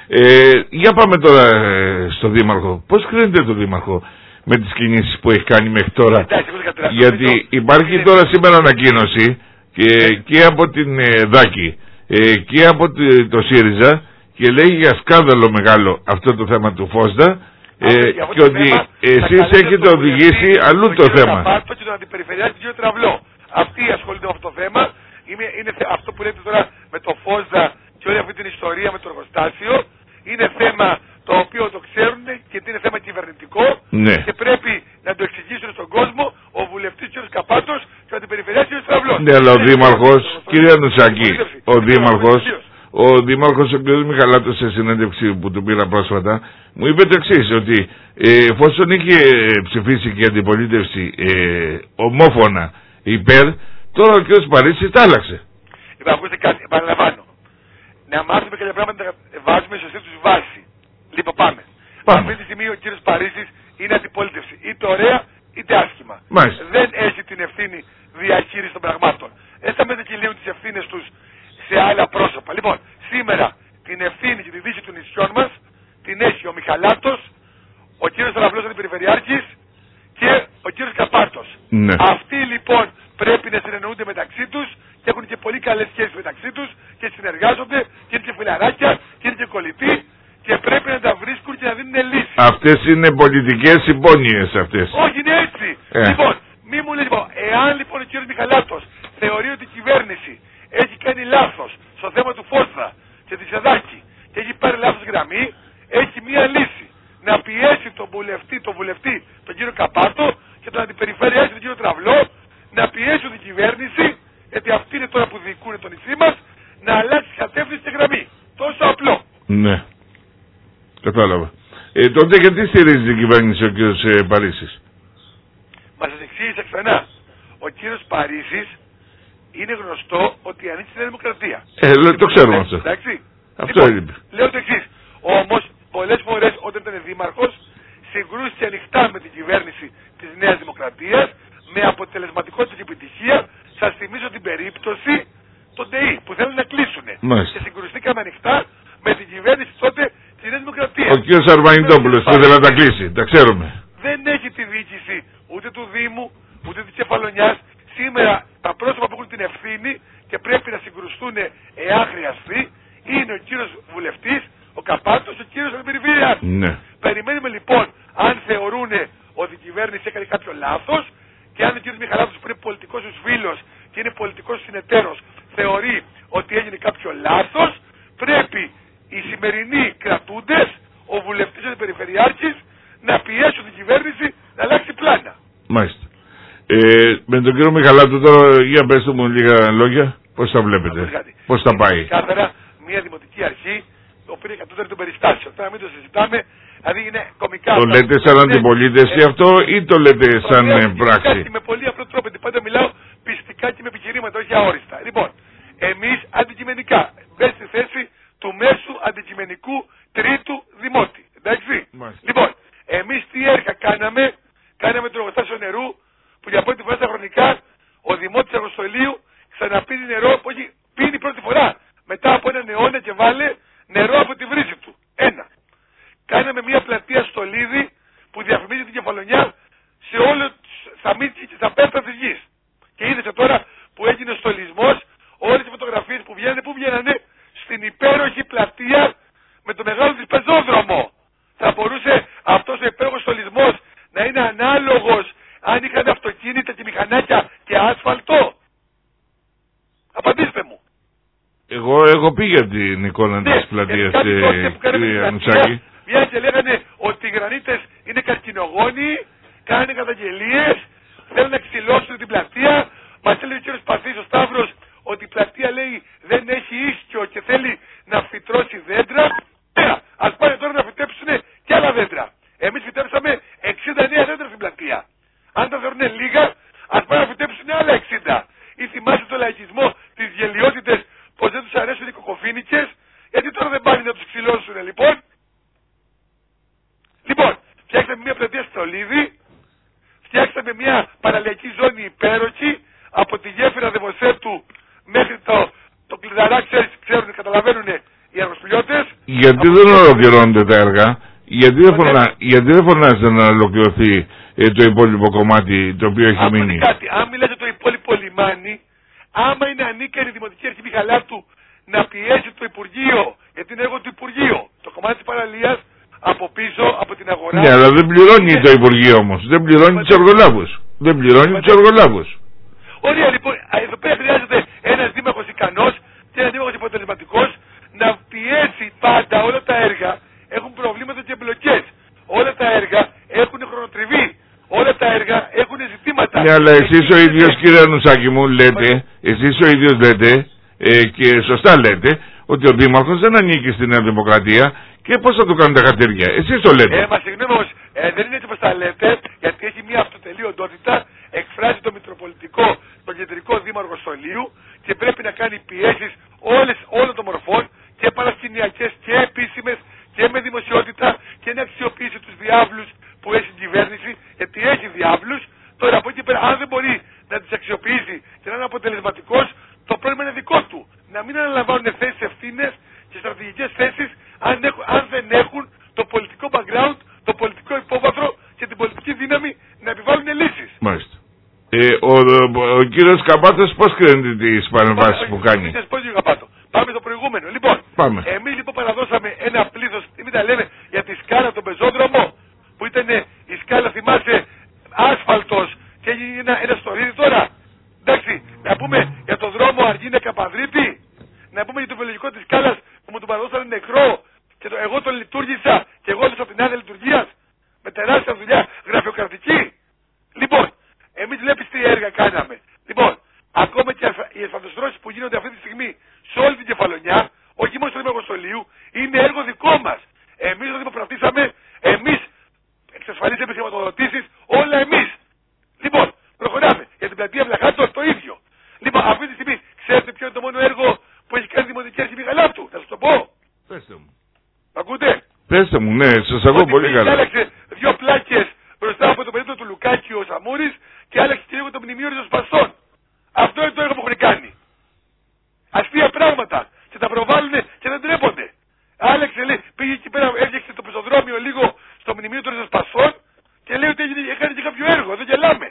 Για πάμε τώρα στο Δήμαρχο. Πώς κρίνετε τον Δήμαρχο με τις κινήσεις που έχει κάνει μέχρι τώρα? Γιατί υπάρχει τώρα σήμερα ανακοίνωση και από την Δάκη και από το ΣΥΡΙΖΑ και λέει για σκάνδαλο μεγάλο αυτό το θέμα του Φώστα και ότι εσείς έχετε οδηγήσει αλλού το θέμα. Πάρτο και τον αντιπεριφερειάρχη του κ. Τραυλό. Αυτοί ασχολούνται με αυτό το θέμα. Είναι αυτό που λέτε τώρα με το Φώστα και όλη αυτή την ιστορία με το εργοστάσιο. Είναι θέμα το οποίο το ξέρουν και είναι θέμα κυβερνητικό, ναι. Και πρέπει να το εξηγήσουν στον κόσμο ο βουλευτής κ. Καπάτος και ο αντιπεριφερειάρχης κ. Τραυλός. Ναι, αλλά ο Δήμαρχος, κύριε Νουσάκη, ο Δήμαρχος ο κ. Μιχαλάτος σε συνέντευξη που του πήρα πρόσφατα μου είπε το εξής, ότι εφόσον είχε ψηφίσει και η αντιπολίτευση ομόφωνα υπέρ, τώρα ο κ. Παρίσης τα άλλαξε. Λοιπόν, ακούστε κάτι, επαναλαμβάνω. Να μάθουμε κάποια πράγματα να βάζουμε σωστή τους βάση. Λοιπόν, πάμε. Αυτή τη στιγμή ο κύριος Παρίσης είναι αντιπολίτευση. Είτε ωραία είτε άσχημα. Μάλιστα. Δεν έχει την ευθύνη διαχείριση των πραγμάτων. Έσταμε και λίγο τις ευθύνες τους σε άλλα πρόσωπα. Λοιπόν, σήμερα την ευθύνη και τη δύση των νησιών μας την έχει ο Μιχαλάτος, ο κύριος Τραυλός αντιπεριφερειάρχης και ο κύριος Καπάτος. Ναι. Αυτοί λοιπόν πρέπει να συνεννοούνται μεταξύ τους και έχουν και πολύ καλές σχέσεις μεταξύ τους και συνεργάζονται και είναι και φιλαράκια και είναι και κολλητοί και πρέπει να τα βρίσκουν και να δίνουν λύσεις. Αυτές είναι πολιτικές συμπόνιες αυτές. Όχι, είναι έτσι. Λοιπόν, μη μου λέει λοιπόν, εάν λοιπόν ο κύριος Μιχαλάτος θεωρεί ότι η κυβέρνηση έχει κάνει λάθος στο θέμα του Φώστα και τη Σεδάκη και έχει πάρει λάθος γραμμή, έχει μία λύση. Να πιέσει τον βουλευτή, τον κύριο Καπάτο και τον αντιπεριφερειάρχη τον κύριο Τραυλό να πιέσουν την κυβέρνηση, γιατί αυτοί είναι τώρα που διοικούν το νησί μας, να αλλάξει κατεύθυνση και γραμμή. Τόσο απλό. Ναι. Κατάλαβα. Τότε γιατί στηρίζει την κυβέρνηση ο κύριος Παρίσης? Μα σας εξήγησα ξανά. Ο κύριος Παρίσης είναι γνωστό ότι ανήκει στη Δημοκρατία. Το ξέρουμε αυτό. Εντάξει. Αυτό λοιπόν, είπε. λέω το εξής. Όμως, πολλές φορές όταν ήταν δήμαρχος, συγκρούστηκε ανοιχτά με την κυβέρνηση της Νέας Δημοκρατίας, με αποτελεσματικότητα και επιτυχία. Σας θυμίζω την περίπτωση των ΤΕΗ που θέλουν να κλείσουν. Και συγκρουστήκαμε ανοιχτά με την κυβέρνηση τότε της Νέας Δημοκρατίας. Ο κ. Αρβανιτόπουλος που ήθελε να τα κλείσει. Τα ξέρουμε. Δεν έχει τη διοίκηση ούτε του Δήμου ούτε της Κεφαλονιάς. Σήμερα τα πρόσωπα που έχουν την ευθύνη και πρέπει να συγκρουστούν εάν χρειαστεί είναι ο κύριος βουλευτής, ο Καπάτος, ο κύριος αντιπεριφερειάρχης. Ναι. Περιμένουμε λοιπόν αν θεωρούν ότι η κυβέρνηση έκανε κάποιο λάθος και αν ο κύριος Μιχαλάτος που είναι πολιτικός τους φίλος και είναι πολιτικός συνεταίρος θεωρεί ότι έγινε κάποιο λάθος, πρέπει οι σημερινοί κρατούντες, ο βουλευτής και ο περιφερειάρχης, να πιέσουν την κυβέρνηση να αλλάξει πλάνα. Μάλιστα. Με τον κύριο Μιχαλάτου τώρα, για πέστε μου λίγα λόγια, πώς τα βλέπετε, πώς θα πάει. Κάθαρα μια δημοτική αρχή, το οποίο είναι κατώτερη των περιστάσεων. Τώρα μην το συζητάμε, δηλαδή είναι κομικά. Το λέτε σαν αντιπολίτευση αυτό ή το λέτε σαν πράξη? Με πολύ απλό τρόπο, γιατί πάντα μιλάω πιστικά και με επιχειρήματα, όχι αόριστα. Λοιπόν, εμείς αντικειμενικά, μπες στη θέση του μέσου αντικειμενικού τρίτου δημότη. Εντάξει. Λοιπόν, εμείς τι έργα κάναμε το εργοστάσιο νερού, που για πρώτη φορά στα χρονικά ο δημότης Αργοστολίου ξαναπίνει νερό που έχει πίνει πρώτη φορά. Μετά από έναν αιώνα και βάλε νερό από τη βρύση του. Ένα. Κάναμε μια πλατεία στο Λίδι που διαφημίζει την Κεφαλονιά σε όλο στα μύτια και στα πέφτα της γης. Και είδε τώρα που έγινε ο στολισμός, όλες οι φωτογραφίες που βγαίνανε, που βγαίνανε στην υπέροχη πλατεία με το μεγάλο της πεζόδρομο. Θα μπορούσε αυτός ο υπέροχος στολισμός να είναι ανάλογος αν είχαν αυτοκίνητα και μηχανάκια και άσφαλτο? Απαντήστε μου. Εγώ έχω πει για την εικόνα της πλατείας, κύριε Ανουσάκη. Μια και λέγανε ότι οι γρανίτες είναι καρκινογόνοι, κάνανε καταγγελίες, θέλουν να ξυλώσουν την πλατεία. Μας έλεγε ο κύριος Παθής, ο Σταύρος, ότι η πλατεία, λέει, δεν έχει ίσκιο και θέλει να φυτρώσει δέντρα. Ας πάνε τώρα να φυτέψουν και άλλα δέντρα. Εμείς φυτέψαμε 60 νέα δέντρα στην πλατεία. Αν τα θεωρούν λίγα, ας πάνε να φυτέψουν άλλα 60. Ή θυμάστε το λαϊκισμό, τις γελιότητες, πως δεν τους αρέσουν οι κοκοφίνικες, γιατί τώρα δεν πάνε να τους ξυλώσουν, λοιπόν. Λοιπόν, φτιάξαμε μια πλατεία στο Λίδι, φτιάξαμε μια παραλιακή ζώνη υπέροχη, από τη γέφυρα Δεμοσέτου μέχρι το Κλειδαρά, ξέρουν, καταλαβαίνουν οι αργοσπηλιώτες. Γιατί δεν ολοκληρώνονται τα έργα, γιατί δεν φωνάζετε να ολοκληρωθεί το υπόλοιπο κομμάτι το οποίο έχει μείνει? Κάτι, αν μιλάτε το υπόλοιπο λιμάνι, άμα είναι ανίκανη η Δημοτική Αρχή Μιχαλάτου να πιέσει το Υπουργείο, γιατί είναι έργο του Υπουργείου, το κομμάτι της παραλίας από πίσω, από την αγορά. Ναι, αλλά δεν πληρώνει το Υπουργείο όμως, δεν πληρώνει τους εργολάβους. Δεν πληρώνει τους εργολάβους. Ωραία, λοιπόν, εδώ πέρα χρειάζεται ένας δήμαρχος ικανός και ένας δήμαρχος αποτελεσματικός να πιέσει πάντα. Όλα τα έργα έχουν προβλήματα και εμπλοκές. Όλα τα έργα έχουν χρονοτριβή. Όλα τα έργα έχουν ζητήματα. Ναι, αλλά εσείς ο ίδιος, κύριε Ανουσάκη μου, λέτε, εσείς ο ίδιος λέτε, και σωστά λέτε, ότι ο Δήμαρχος δεν ανήκει στη Νέα Δημοκρατία και πώς θα του κάνουν τα χατήρια. Εσείς το λέτε. Μα συγγνώμη όμως, δεν είναι έτσι όπως τα λέτε, γιατί έχει μια αυτοτελή οντότητα, εκφράζει το Μητροπολιτικό, το Κεντρικό Δήμαρχο Στολίου και πρέπει να κάνει πιέσεις όλων των μορφών και παρασκηνιακές και επίσημες και με δημοσιότητα και να αξιοποιήσει τους διάβλους που έχει η κυβέρνηση, γιατί έχει διάβλους. Τώρα από εκεί πέρα, αν δεν μπορεί να τις αξιοποιήσει και να είναι αποτελεσματικός, το πρόβλημα είναι δικό του. Να μην αναλαμβάνουν θέσεις ευθύνες και στρατηγικές θέσεις αν δεν έχουν το πολιτικό background, το πολιτικό υπόβαθρο και την πολιτική δύναμη να επιβάλλουν λύσεις. Μάλιστα. Ο κύριος Καπάτος πώς κρίνεται τις παρεμβάσεις που κάνει? Πάμε στο προηγούμενο. Λοιπόν, εμείς λοιπόν παραδώσαμε ένα πλήθος, μην τα λέμε, για τη σκάλα των πεζόδρομο, που ήταν η σκάλα, θυμάσαι, άσφαλτος και έγινε ένα στορίδι τώρα. Εντάξει, να πούμε για το δρόμο Αργίνα Καπανδρίτη, να πούμε για το βιολογικό της σκάλας που μου τον παραδώσανε νεκρό και εγώ τον λειτουργήσα και εγώ έδωσα την άδεια λειτουργίας με τεράστια δουλειά γραφειοκρατική. Λοιπόν, εμείς βλέπεις τι έργα κάναμε. Λοιπόν, ακόμα και οι ασφαλτοστρώσεις που γίνονται αυτή τη στιγμή σε όλη την Κεφαλονιά, όχι μόνο στο Δήμο Αργοστολίου, είναι έργο δικό μας. Εμείς το δημοπρατήσαμε, εμείς εξασφαλίσαμε χρηματοδοτήσεις, όλα εμείς. Λοιπόν, προχωράμε. Για την πλατεία Βλαχάτων το ίδιο. Λοιπόν, αυτή τη στιγμή ξέρετε ποιο είναι το μόνο έργο που έχει κάνει η Δημοτική Αρχή Μιχαλάτου? Θα σας το πω. Πέστε μου. Ακούτε? Πέστε μου, ναι, σας ακούω πολύ καλά. Άλλαξε δύο πλάκες μπροστά από το περίπτωμα του Λουκάκη ο Σαμούρης και άλλαξε και λίγο το μνημείο ριζοσπαστών. Αυτό είναι το έργο που έχουν κάνει. Αστεία πράγματα. Και τα προβάλλουν και δεν τρέπονται. Άλλαξε, λέει, πήγε εκεί πέρα, έφτιαξε το πεζοδρόμιο λίγο στο μνημείο των ριζοσπαστών και λέει ότι έκανε και κάποιο έργο. Δεν γελάμε.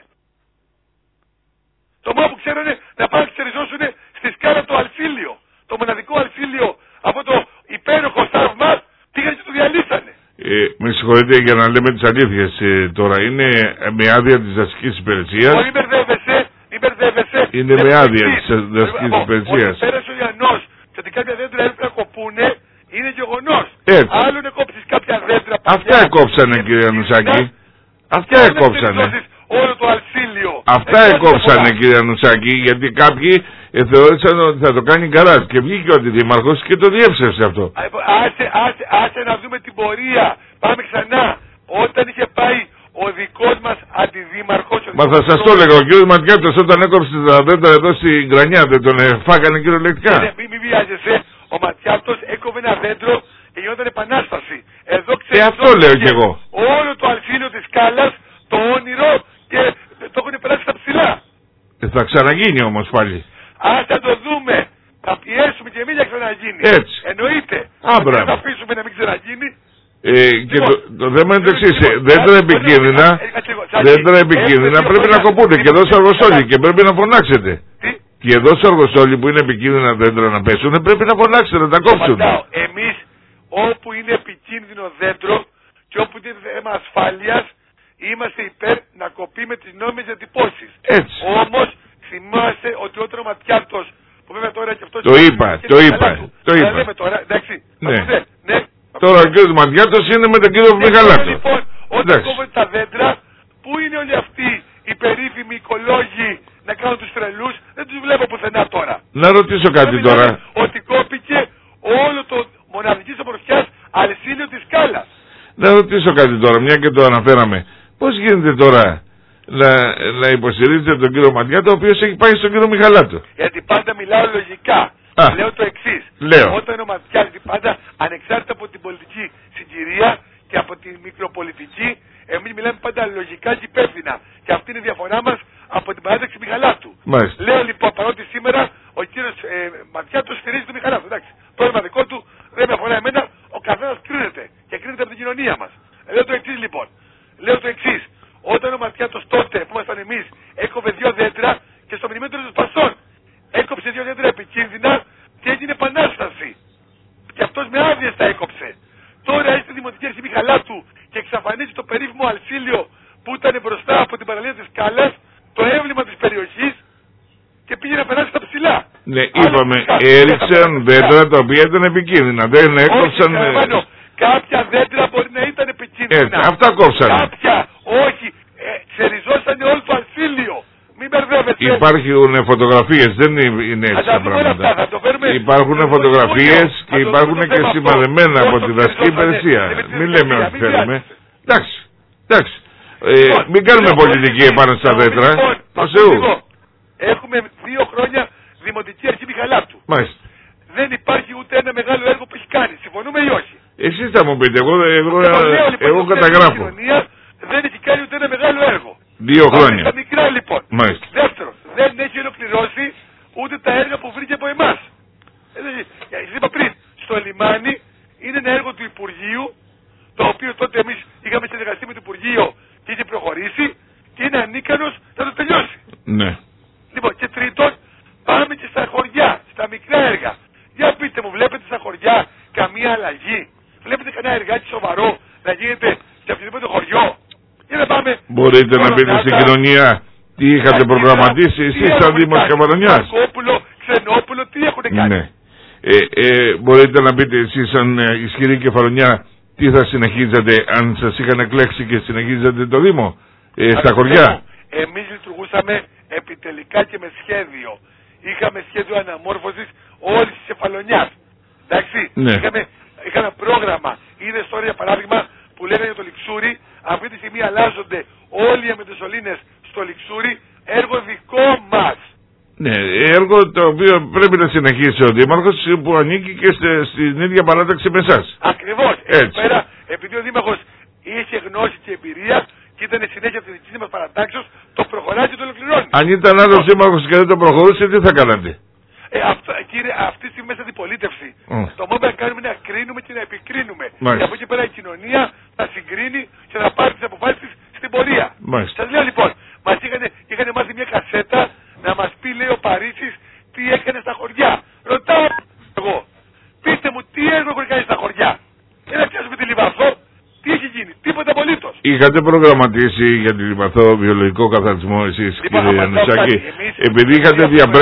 Το μόνο που ξέρουν να πάνε να ξεριζώσουν στη σκάλα το αλφίλιο. Το μοναδικό αλφίλιο από το υπέροχο θαύμα πήγαν και το διαλύσανε. Με συγχωρείτε για να λέμε τις αλήθειες τώρα. Είναι με άδεια της δασικής υπηρεσίας. Μην μπερδεύεσαι, μπερδεύεσαι. Είναι με άδεια της δασικής υπηρεσίας. Ότι πέρασε ο Ιαννός και ότι κάποια δέντρα έπρεπε να κοπούνε, είναι γεγονός. Άλλο να κόψεις κάποια δέντρα. Αυτά εκόψανε, κύριε Ανουσάκη. Αυτά εκόψανε. Όλο το αλσίλιο. Αυτά εκόψανε, κύριε Ανουσάκη, γιατί κάποιοι θεώρησαν ότι θα το κάνει γκαράζ. Και βγήκε ο αντιδήμαρχος και το διέψευσε αυτό. Άσε να δούμε την πορεία. Πάμε ξανά. Όταν είχε πάει ο δικός μας αντιδήμαρχος. Μα θα σας το έλεγα, ο κύριος Ματιάτος όταν έκοψε τα δέντρα εδώ στην Γκρανιά, δεν τον φάγανε κυριολεκτικά. Μην βιάζεσαι. Ο Ματιάτος έκοβε ένα δέντρο και γινόταν επανάσταση. Εδώ αυτό λέω κι εγώ. Όλο το αλσίλιο της σκάλας, το όνειρο και το έχουν περάσει στα ψηλά. Θα ξαναγίνει όμως πάλι. Ας θα το δούμε. Θα πιέσουμε και εμείς για ξαναγίνει. Έτσι. Εννοείται. Δεν θα αφήσουμε να μην ξαναγίνει. Και το θέμα είναι το εξής. Δέντρα επικίνδυνα πρέπει να κοπούνται και εδώ στο Αργοσόλι και πρέπει να φωνάξετε. Και εδώ στο Αργοσόλι που είναι επικίνδυνα δέντρα να πέσουν πρέπει να φωνάξετε, να τα κόψουν. Εμείς όπου είναι επικίνδυνο δέντρο και όπου είναι θέμα ασφάλειας είμαστε υπέρ να κοπεί με τις νόμιμες διατυπώσεις. Όμως θυμάστε ότι όταν ο Ματιάτος που βέβαια τώρα και αυτός το είπα. Τώρα, εντάξει. Ναι. Τώρα ο κύριος Ματιάτος είναι με τον κύριο Μιχαλάτο. Λοιπόν, όταν κόβουν τα δέντρα, πού είναι όλοι αυτοί οι περίφημοι οικολόγοι να κάνουν τους τρελούς, δεν τους βλέπω πουθενά τώρα. Να ρωτήσω κάτι τώρα. Ότι κόπηκε όλο το μοναδικής ομορφιάς αλυσίλιο της σκάλας. Να ρωτήσω κάτι τώρα, μια και το αναφέραμε. Πώς γίνεται τώρα να υποστηρίζετε τον κύριο Ματιάτο, ο οποίος έχει πάει στον κύριο Μιχαλάτο? Γιατί πάντα μιλάω λογικά. Λέω το εξής. Όταν ο Ματιάτος πάντα ανεξάρτητα από την πολιτική συγκυρία και από την μικροπολιτική, εμείς μιλάμε πάντα λογικά και υπεύθυνα. Και αυτή είναι η διαφορά μας από την παράταξη Μιχαλάτου. Λέω λοιπόν παρότι σήμερα ο κύριος Ματιάτος στηρίζει τον Μιχαλάτου. Εντάξει, πρόβλημα δικό του δεν με αφορά εμένα, ο καθένας κρίνεται και κρίνεται από την κοινωνία μας. Λέω το εξής λοιπόν. Λέω το εξής. Όταν ο Ματιάτος τότε που ήμασταν εμείς έκοβε 2 δέντρα και στο μνημείο των Σπασών έκοψε 2 δέντρα επικίνδυνα και έγινε επανάσταση. Και αυτός με άδειες τα έκοψε. Τώρα είστε δημοτική αρχή Μιχαλάτου και εξαφανίζει το περίφημο αλσίλιο που ήταν μπροστά από την παραλία της Σκάλας, το έμβλημα της περιοχής και πήγε να περάσει στα ψηλά. Ναι, είπαμε, έριξαν δέντρα τα οποία ήταν επικίνδυνα. Δεν έκοψαν. Κάποια δέντρα μπορεί να ήταν επικίνδυνα. Αυτά κόψανε. Κάποια, όχι. Ξεριζώσανε όλο το αλσίλιο. Μην μπερδεύετε. Υπάρχουν φωτογραφίες, δεν είναι έτσι τα πράγματα. Υπάρχουν φωτογραφίες και υπάρχουν και σημαδεμένα από τη δασική υπηρεσία. Μην λέμε ό,τι θέλουμε. Εντάξει. Μην κάνουμε πολιτική επάνω στα δέντρα. Έχουμε 2 χρόνια δημοτική αρχή Μιχαλάτου. Δεν υπάρχει ούτε ένα μεγάλο έργο που έχει κάνει. Συμφωνούμε ή όχι? Εσείς θα μου πείτε, εγώ καταγράφω. Δεν έχει κάνει ούτε ένα μεγάλο έργο. 2 χρόνια. Τα μικρά λοιπόν. Δεύτερον, δεν έχει ολοκληρώσει ούτε τα έργα που βρήκε από εμάς. Είπα πριν, στο λιμάνι είναι ένα έργο του Υπουργείου, το οποίο τότε εμείς είχαμε συνεργαστεί με το Υπουργείο και είχε προχωρήσει και είναι ανίκανος να το τελειώσει. Ναι. Λοιπόν, και τρίτον, πάμε και στα χωριά, στα μικρά έργα. Για πείτε μου, βλέπετε στα χωριά καμία αλλαγή? Βλέπετε κανένα εργάτη σοβαρό να γίνεται σε οποιοδήποτε χωριό? Μπορείτε να πείτε στην κοινωνία τι είχατε προγραμματίσει εσείς σαν Δήμος Καβαλονιάς? Κακόπουλο, Ξενόπουλο, τι έχουν κάνει? Ναι. Μπορείτε να πείτε εσείς σαν ισχυρή Κεφαλονιά τι θα συνεχίζετε αν σας είχαν εκλέξει και συνεχίζετε το Δήμο στα χωριά? Εμείς λειτουργούσαμε επιτελικά και με σχέδιο. Είχαμε σχέδιο αναμόρφωσης όλης της Κεφαλονιάς. Εντάξει, ναι. Είχαμε πρόγραμμα. Είδες τώρα για παράδειγμα που λένε για το Λιξούρι, αυτή τη στιγμή αλλάζονται όλοι οι αμετεσολίνες στο Λιξούρι, έργο δικό μας. Ναι, έργο το οποίο πρέπει να συνεχίσει ο Δήμαρχος που ανήκει και στην ίδια παράταξη με εσάς. Ακριβώς. Εκεί πέρα, επειδή ο Δήμαρχος είχε γνώση και εμπειρία και ήταν συνέχεια της δικής μας παρατάξεως, το προχωράει και το ολοκληρώνει. Αν ήταν άλλος Δήμαρχος και δεν το προχωρούσε, τι θα κάνατε? Κύριε, αυτή τη στιγμή μέσα αντιπολίτευση. Το μόνο που να κάνουμε είναι να κρίνουμε και να επικρίνουμε. Και από εκεί πέρα η κοινωνία θα συγκρίνει και θα πάρει τις αποφάσεις στην πορεία. Σας λέω λοιπόν, μας είχαν μάθει μια κασέτα να μας πει, λέει ο Παρίσης, τι έκανε στα χωριά. Ρωτάω εγώ, πείτε μου τι έργο έχουν κάνει στα χωριά. Να πιάσουμε τη Λιβαδό, τι έχει γίνει? Τίποτα απολύτως. Είχατε προγραμματίσει για την Λιβαθό βιολογικό καθαρισμό εσείς, κύριε Ανουσάκη, επειδή είχατε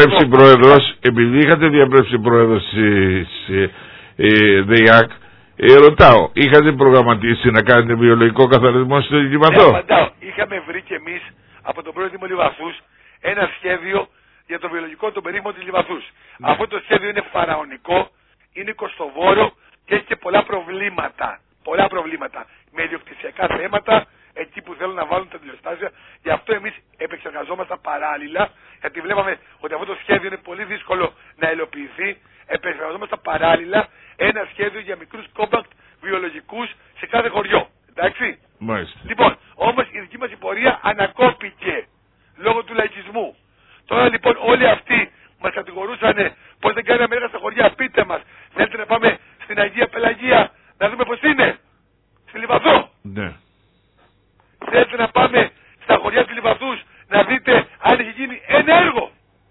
διαπρέψει πρόεδρος της ΔΕΙΑΚ, ρωτάω, είχατε προγραμματίσει να κάνετε βιολογικό καθαρισμό στη Λιβαθό? Απαντάω, είχαμε βρει κι εμείς από τον πρόεδρο Δήμο Λιβαθούς ένα σχέδιο για το βιολογικό των περίφημων της Λιβαθούς. Ναι. Αυτό το σχέδιο είναι φαραωνικό, είναι κοστοβόρο και έχει και πολλά προβλήματα. Πολλά προβλήματα με ιδιοκτησιακά θέματα, εκεί που θέλουν να βάλουν τα τηλεοστάσια. Γι' αυτό εμείς επεξεργαζόμασταν παράλληλα, γιατί βλέπαμε ότι αυτό το σχέδιο είναι πολύ δύσκολο να υλοποιηθεί. Επεξεργαζόμασταν παράλληλα ένα σχέδιο για μικρούς compact βιολογικούς σε κάθε χωριό. Εντάξει. Μάλιστα. Λοιπόν, όμως η δική μας πορεία ανακόπηκε λόγω του λαϊκισμού. Τώρα λοιπόν όλοι αυτοί μας κατηγορούσαν πως δεν κάναμε έργα στα χωριά. Πείτε μας, θέλετε να πάμε στην Αγία Πελαγία να δούμε πως είναι? Στη Λιβαδό. Ναι. Θέλετε να πάμε στα χωριά του Λιβαδούς να δείτε αν έχει γίνει ένα έργο?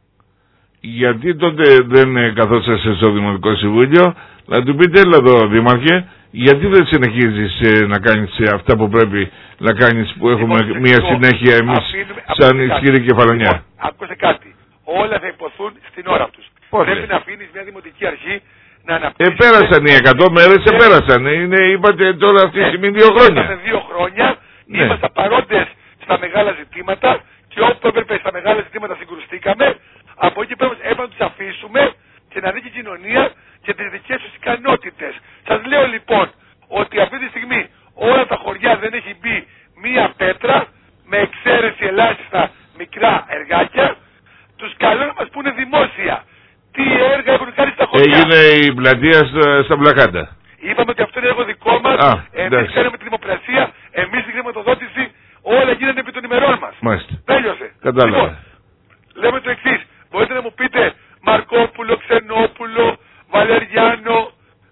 Γιατί τότε δεν καθόσαστε στο Δημοτικό Συμβούλιο να του πείτε, έλα εδώ Δήμαρχε, γιατί δεν συνεχίζεις να κάνεις αυτά που πρέπει να κάνεις, που έχουμε Λοιπόν, μια συνέχεια εμείς σαν ισχυρή κεφαλονιά? Λοιπόν, άκουσε κάτι. Όλα θα υποθούν στην ώρα τους. Πρέπει να αφήνεις μια δημοτική αρχή να αναπτύσσει. Πέρασαν οι 100 μέρες, πέρασαν. Είπατε τώρα αυτή τη στιγμή 2 χρόνια. Είπαμε 2 χρόνια, Ναι. Είμαστε παρόντες στα μεγάλα ζητήματα και όπου έπρεπε στα μεγάλα ζητήματα συγκρουστήκαμε. Από εκεί πέρα έπρεπε να τους αφήσουμε και να δει και η κοινωνία και τις δικές τους ικανότητες. Σας λέω λοιπόν ότι αυτή τη στιγμή όλα τα χωριά δεν έχει μπει μία πέτρα, με εξαίρεση ελάχιστα μικρά εργάκια. Τους καλώ να μας πούνε δημόσια τι έργα έχουν κάνει στα χωριά. Έγινε η πλατεία στα Μπλακάντα. Είπαμε ότι αυτό είναι έργο δικό μας. Εμείς κάναμε τη δημοπρασία, εμείς τη χρηματοδότηση, όλα γίνανε επί των ημερών μας. Μάλιστα. Τέλειωσε. Κατάλαβα. Λοιπόν, λέμε το εξής. Μπορείτε να μου πείτε Μαρκόπουλο, Ξενόπουλο, Βαλεριάνο,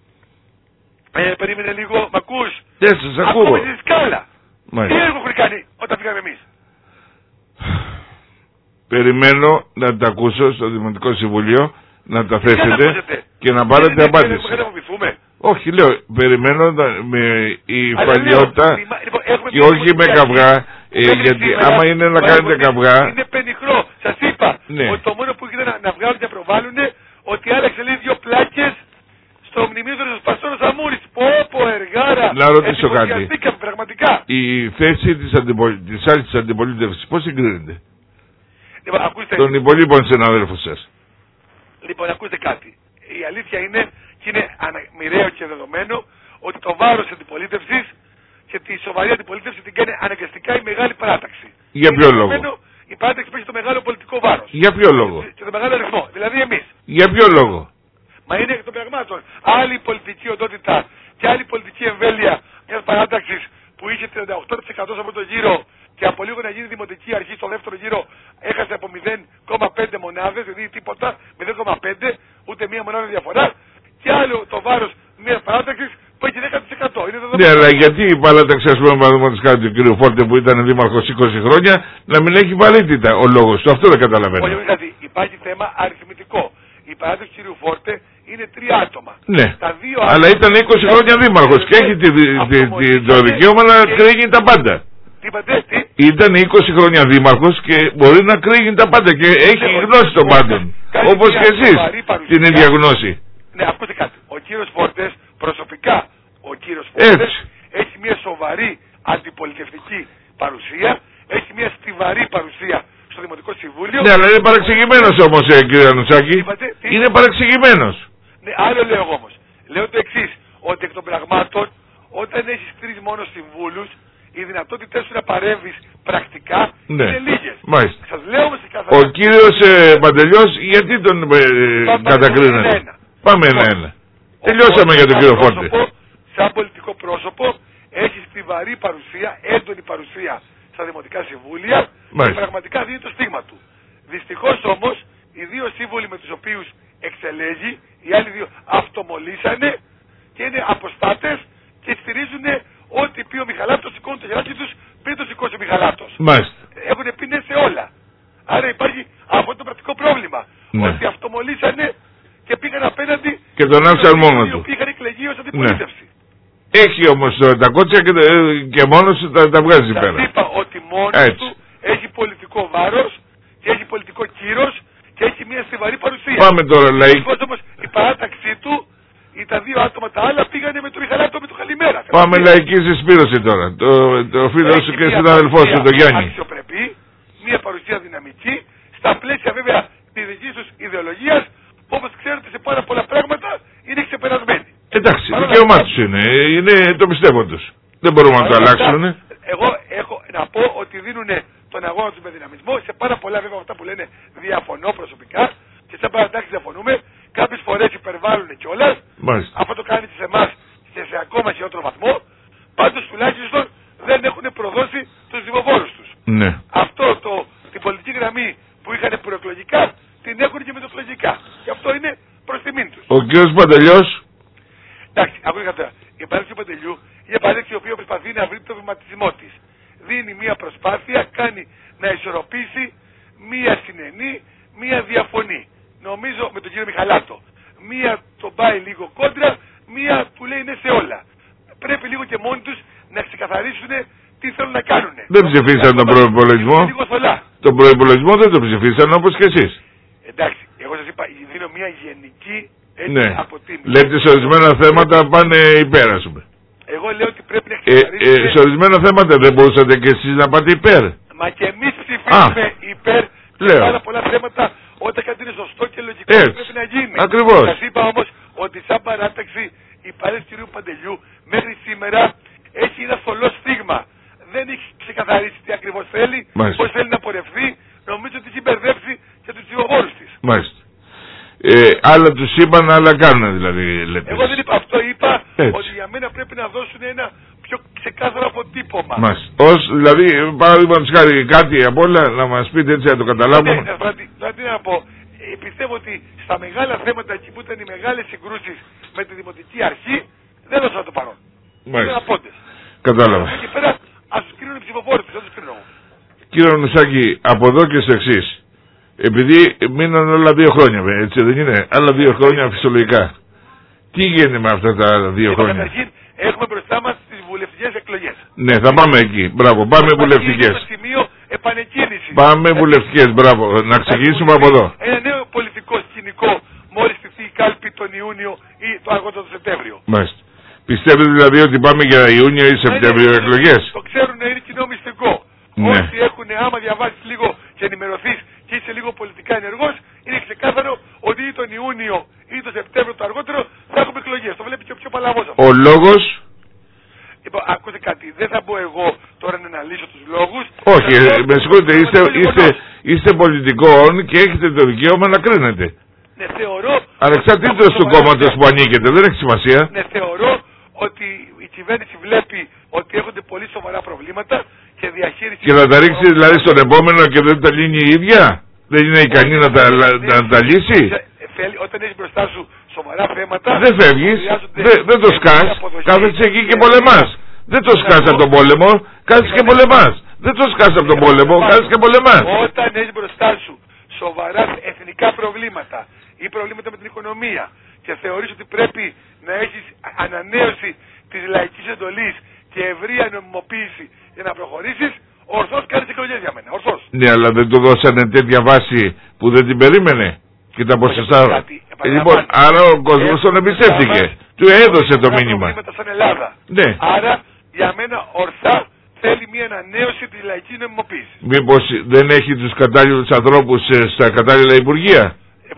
περίμενε λίγο, μ' ακούς? Ναι, σας ακούω. Ακόμα και στη Σκάλα. Μάλιστα. Τι έργο έχουν κάνει όταν πήγαμε εμείς? Περιμένω να τα ακούσω στο Δημοτικό Συμβουλίο, να τα θέσετε και να πάρετε απάντηση. Δεν φοβηθούμε. Όχι, λέω, περιμένω με η φαλιότητα και όχι με καυγά, γιατί άμα είναι να κάνετε καυγά... Είναι πενιχρό. Σας είπα Ναι. ότι το μόνο που γίνεται να βγάλουν και να προβάλλουν ότι άλλαξε λέει 2 πλάκες στο μνημείο του Ριζοσπαστών Σαμούρης. Πω εργάρα. Να ρωτήσω κάτι. Εντυπωσιαστήκαμε πραγματικά. Η θέση της άλλης αντιπολίτευσης πώς συγκρίνεται Λοιπόν, ακούστε, των υπολείπων συναδέλφων σας? λοιπόν, ακούστε κάτι. Η αλήθεια είναι και είναι μοιραίο και δεδομένο ότι το βάρος της αντιπολίτευσης και τη σοβαρή αντιπολίτευση την κάνει αναγκαστικά η μεγάλη παράταξη. Για ποιο λόγο? Η παράταξη παίζει το μεγάλο πολιτικό βάρος. Για ποιο λόγο? Και το μεγάλο αριθμό. Δηλαδή εμείς. Για ποιο λόγο? Μα είναι εκ των πραγμάτων. Άλλη πολιτική οντότητα και άλλη πολιτική εμβέλεια μιας παράταξης που είχε 38% από το γύρο και από λίγο να γίνει δημοτική αρχή στο δεύτερο γύρο έχασε από 0,5 μονάδες, δηλαδή τίποτα, 0,5, ούτε μία μονάδα διαφορά, και άλλο το βάρος μιας παράταξης που έχει 10%. Είναι Ναι, αλλά γιατί η παράταξη, ας πούμε, παραδείγματος χάρη του κ. Φόρτε που ήταν δήμαρχος 20 χρόνια, να μην έχει βαρύτητα ο λόγος του? Αυτό δεν καταλαβαίνω. Όχι, δηλαδή υπάρχει θέμα αριθμητικό. Η παράταξη του κ. Φόρτε είναι 3 άτομα. Ναι, τα 2 αλλά ήταν 20 χρόνια δήμαρχος και έχει το δικαίωμα να κρίνει τα πάντα. Τι είπατε, τι? Ήταν 20 χρόνια δήμαρχος και μπορεί να κρίνει τα πάντα και έχει γνώση των πάντων. Όπως και εσείς την ίδια γνώση. Ναι, ακούστε κάτι. Ο κύριος Φόρτες, προσωπικά ο κύριος Φόρτες, έχει μια σοβαρή αντιπολιτευτική παρουσία, έχει μια στιβαρή παρουσία στο Δημοτικό Συμβούλιο. Ναι, αλλά είναι παρεξηγημένος όμως, κύριε Ανουσάκη. Είναι παρεξηγημένος. Ναι, άλλο λέω εγώ όμως. Λέω το εξής, ότι εκ των πραγμάτων, όταν έχεις 3 μόνο συμβούλους, οι δυνατότητες σου να παρέμβεις πρακτικά είναι λίγες. Μάλιστα. Σας λέω όμως καθαρά. Ο κύριος Παντελιός, γιατί τον κατακρίνατε? Πάμε ένα-ένα. Τελειώσαμε για τον κύριο Φόρτε. Σαν πολιτικό πρόσωπο έχει στιβαρή παρουσία, έντονη παρουσία στα δημοτικά συμβούλια και πραγματικά δίνει το στίγμα του. Δυστυχώς όμως οι 2 σύμβουλοι με τους οποίους εξελέγει, οι άλλοι 2 αυτομολύσανε και είναι αποστάτες και στηρίζουν ό,τι πει ο Μιχαλάτος, σηκώνουν το χεράκι τους πριν το σηκώσει ο Μιχαλάτος. Μάλιστα. Έχουν πει ναι σε όλα. Άρα υπάρχει αυτό το πρακτικό πρόβλημα. Ναι. Ότι αυτομολύσανε και πήγαν απέναντι και τον άφησαν μόνο του. Οι οποίοι είχαν εκλεγεί ως αντιπολίτευση. Έχει όμως τα κότσια και μόνος τα βγάζει πέρα. Σας είπα ότι μόνος του έχει πολιτικό βάρος και έχει πολιτικό κύρος και έχει μια στιβαρή παρουσία. Πάμε τώρα λαϊκή. Όμως η παράταξή του, τα δύο άτομα τα άλλα πήγανε με το Μιχαλάτο με το Καλημέρα. Πάμε λαϊκή συσπήρωση τώρα. Το φίλο σου και συνάδελφό σου, το Γιάννη. Αξιοπρεπή, μια παρουσία δυναμική, στα πλαίσια βέβαια της δικής τους ιδεολογίας, που όπως ξέρετε σε πάρα πολλά πράγματα είναι ξεπερασμένη. Εντάξει, δικαίωμά τους είναι το πιστεύω τους. Δεν μπορούμε να το αλλάξουν. Εγώ έχω να πω ότι δίνουν τον αγώνα τους με δυναμισμό. Σε πάρα πολλά βέβαια αυτά που λένε διαφωνώ προσωπικά και σε παρατάξεις διαφωνούμε. Κάποιες φορές υπερβάλλουν κιόλας. Αυτό το κάνει σε εμάς και σε ακόμα χειρότερο βαθμό. Πάντως τουλάχιστον δεν έχουν προδώσει τους δημοφόρους τους. Ναι. Αυτό την πολιτική γραμμή που είχαν προεκλογικά την έχουν και μετοεκλογικά. Και αυτό είναι προς τιμήν τους. Ο κ. Παντελιός. Εντάξει, ακούγεται τώρα. Η παρέλαση του Παντελιού είναι παρέλαση η οποία προσπαθεί να βρει το βηματισμό της. Δίνει μια προσπάθεια, κάνει να ισορροπήσει μια συνενή, μια διαφωνή. Νομίζω με τον κύριο Μιχαλάτο. Μία τον πάει λίγο κόντρα, μία του λέει ναι σε όλα. Πρέπει λίγο και μόνοι τους να ξεκαθαρίσουν τι θέλουν να κάνουν. Δεν ψηφίσαν τον προϋπολογισμό. Τον προϋπολογισμό δεν τον ψηφίσαν όπως και εσείς. Εντάξει, εγώ σας είπα, δίνω μια γενική αποτίμηση. Λέτε σε ορισμένα θέματα πάνε υπέρ, ας πούμε. Εγώ λέω ότι πρέπει να ξεκαθαρίσουν. Σε ορισμένα θέματα δεν μπορούσατε και εσείς να πάτε υπέρ. Μα και εμείς ψηφίσουμε υπέρ σε πάρα πολλά θέματα όταν κάτι είναι σωστό και λογικό πρέπει να γίνει. Ακριβώς. Σας είπα όμως ότι σαν παράταξη η παρέλαση του κ. Παντελιού μέχρι σήμερα έχει ένα θολό στίγμα. Δεν έχει ξεκαθαρίσει τι ακριβώς θέλει, πώς θέλει να πορευθεί. Νομίζω ότι έχει μπερδέψει και τους ψηφοφόρους της. Μάλιστα. Άλλα τους είπαν, άλλα κάνουν δηλαδή, λέτε. Εγώ δεν είπα αυτό, είπα ότι για μένα πρέπει να δώσουν ένα πιο ξεκάθαρο αποτύπωμα. Δηλαδή, παραδείγματος χάρη κάτι από όλα να μας πείτε έτσι να το καταλάβουμε. Δηλαδή να πω, πιστεύω ότι στα μεγάλα θέματα εκεί που ήταν οι μεγάλες συγκρούσεις με τη Δημοτική Αρχή δεν δώσαν το παρόν. Μάλιστα. Δεν απόντες. Κατάλαβα. Εκεί πέρα ας τους κρίνουν οι ψηφοφόροι τους, δεν τους κρίνω. Κύριε Νουσάκη, από εδώ και στο εξής. Επειδή μείναν όλα 2 χρόνια, έτσι δεν είναι, άλλα 2 χρόνια φυσιολογικά. Τι γίνεται με αυτά τα 2 χρόνια. Καταρχήν έχουμε μπροστά μας τις βουλευτικές εκλογές. Ναι, θα πάμε εκεί. Μπράβο, πάμε βουλευτικές. Είναι το σημείο επανεκκίνησης. Πάμε βουλευτικές, μπράβο. Να ξεκινήσουμε από εδώ. Ένα νέο πολιτικό σκηνικό μόλις στηθεί η κάλπη τον Ιούνιο ή το αργότερο Σεπτέμβριο. Μάλιστα. Πιστεύετε δηλαδή ότι πάμε για Ιούνιο ή Σεπτέμβριο εκλογές. Το ξέρουν, είναι κοινό μυστικό. Ναι. Όσοι έχουν, άμα διαβάσεις λίγο και ενημερωθείς και είσαι λίγο πολιτικά ενεργός, είναι ξεκάθαρο ότι ή τον Ιούνιο ή τον Σεπτέμβριο το αργότερο θα έχουμε εκλογές. Το βλέπει και ο πιο παλαβός αυτό. Ο λόγος. Λοιπόν, ακούστε κάτι, δεν θα μπω εγώ τώρα να αναλύσω τους λόγους. Όχι, με συγχωρείτε, είστε πολιτικών και έχετε το δικαίωμα να κρίνετε. Ναι, θεωρώ. Ανεξαρτήτως του κόμματος που ανήκετε, δεν έχει σημασία. Ναι, θεωρώ ότι η κυβέρνηση βλέπει ότι έχονται πολύ σοβαρά προβλήματα και διαχείριση. Και θα τα ρίξει δηλαδή στον επόμενο και δεν τα λύνει η ίδια. Δεν είναι ικανή να τα λύσει. Όταν έχει μπροστά σου σοβαρά θέματα. Δεν φεύγεις, δεν το σκάς, κάθεσαι εκεί και πολεμάς. Δεν το σκάς από τον πόλεμο, κάθεσαι και πολεμάς. Δεν το σκάς από τον πόλεμο, κάθεσαι και πολεμάς. Όταν έχει μπροστά σου σοβαρά εθνικά προβλήματα ή προβλήματα με την οικονομία και θεωρείς ότι πρέπει να έχεις ανανέωση της λαϊκής εντολής και ευρεία νομιμοποίηση για να προχωρήσεις, ορθώς κάνεις εκλογές για μένα. Ορθώς. Ναι, αλλά δεν του δώσανε τέτοια βάση που δεν την περίμενε. Και τα ποσοστά. Λοιπόν, άρα ο κόσμος τον εμπιστεύτηκε. Του έδωσε το μήνυμα. Σαν Ελλάδα. Ναι. Άρα για μένα ορθά θέλει μια ανανέωση της λαϊκής νομιμοποίησης. Μήπως δεν έχει τους κατάλληλους ανθρώπους στα κατάλληλα υπουργεία.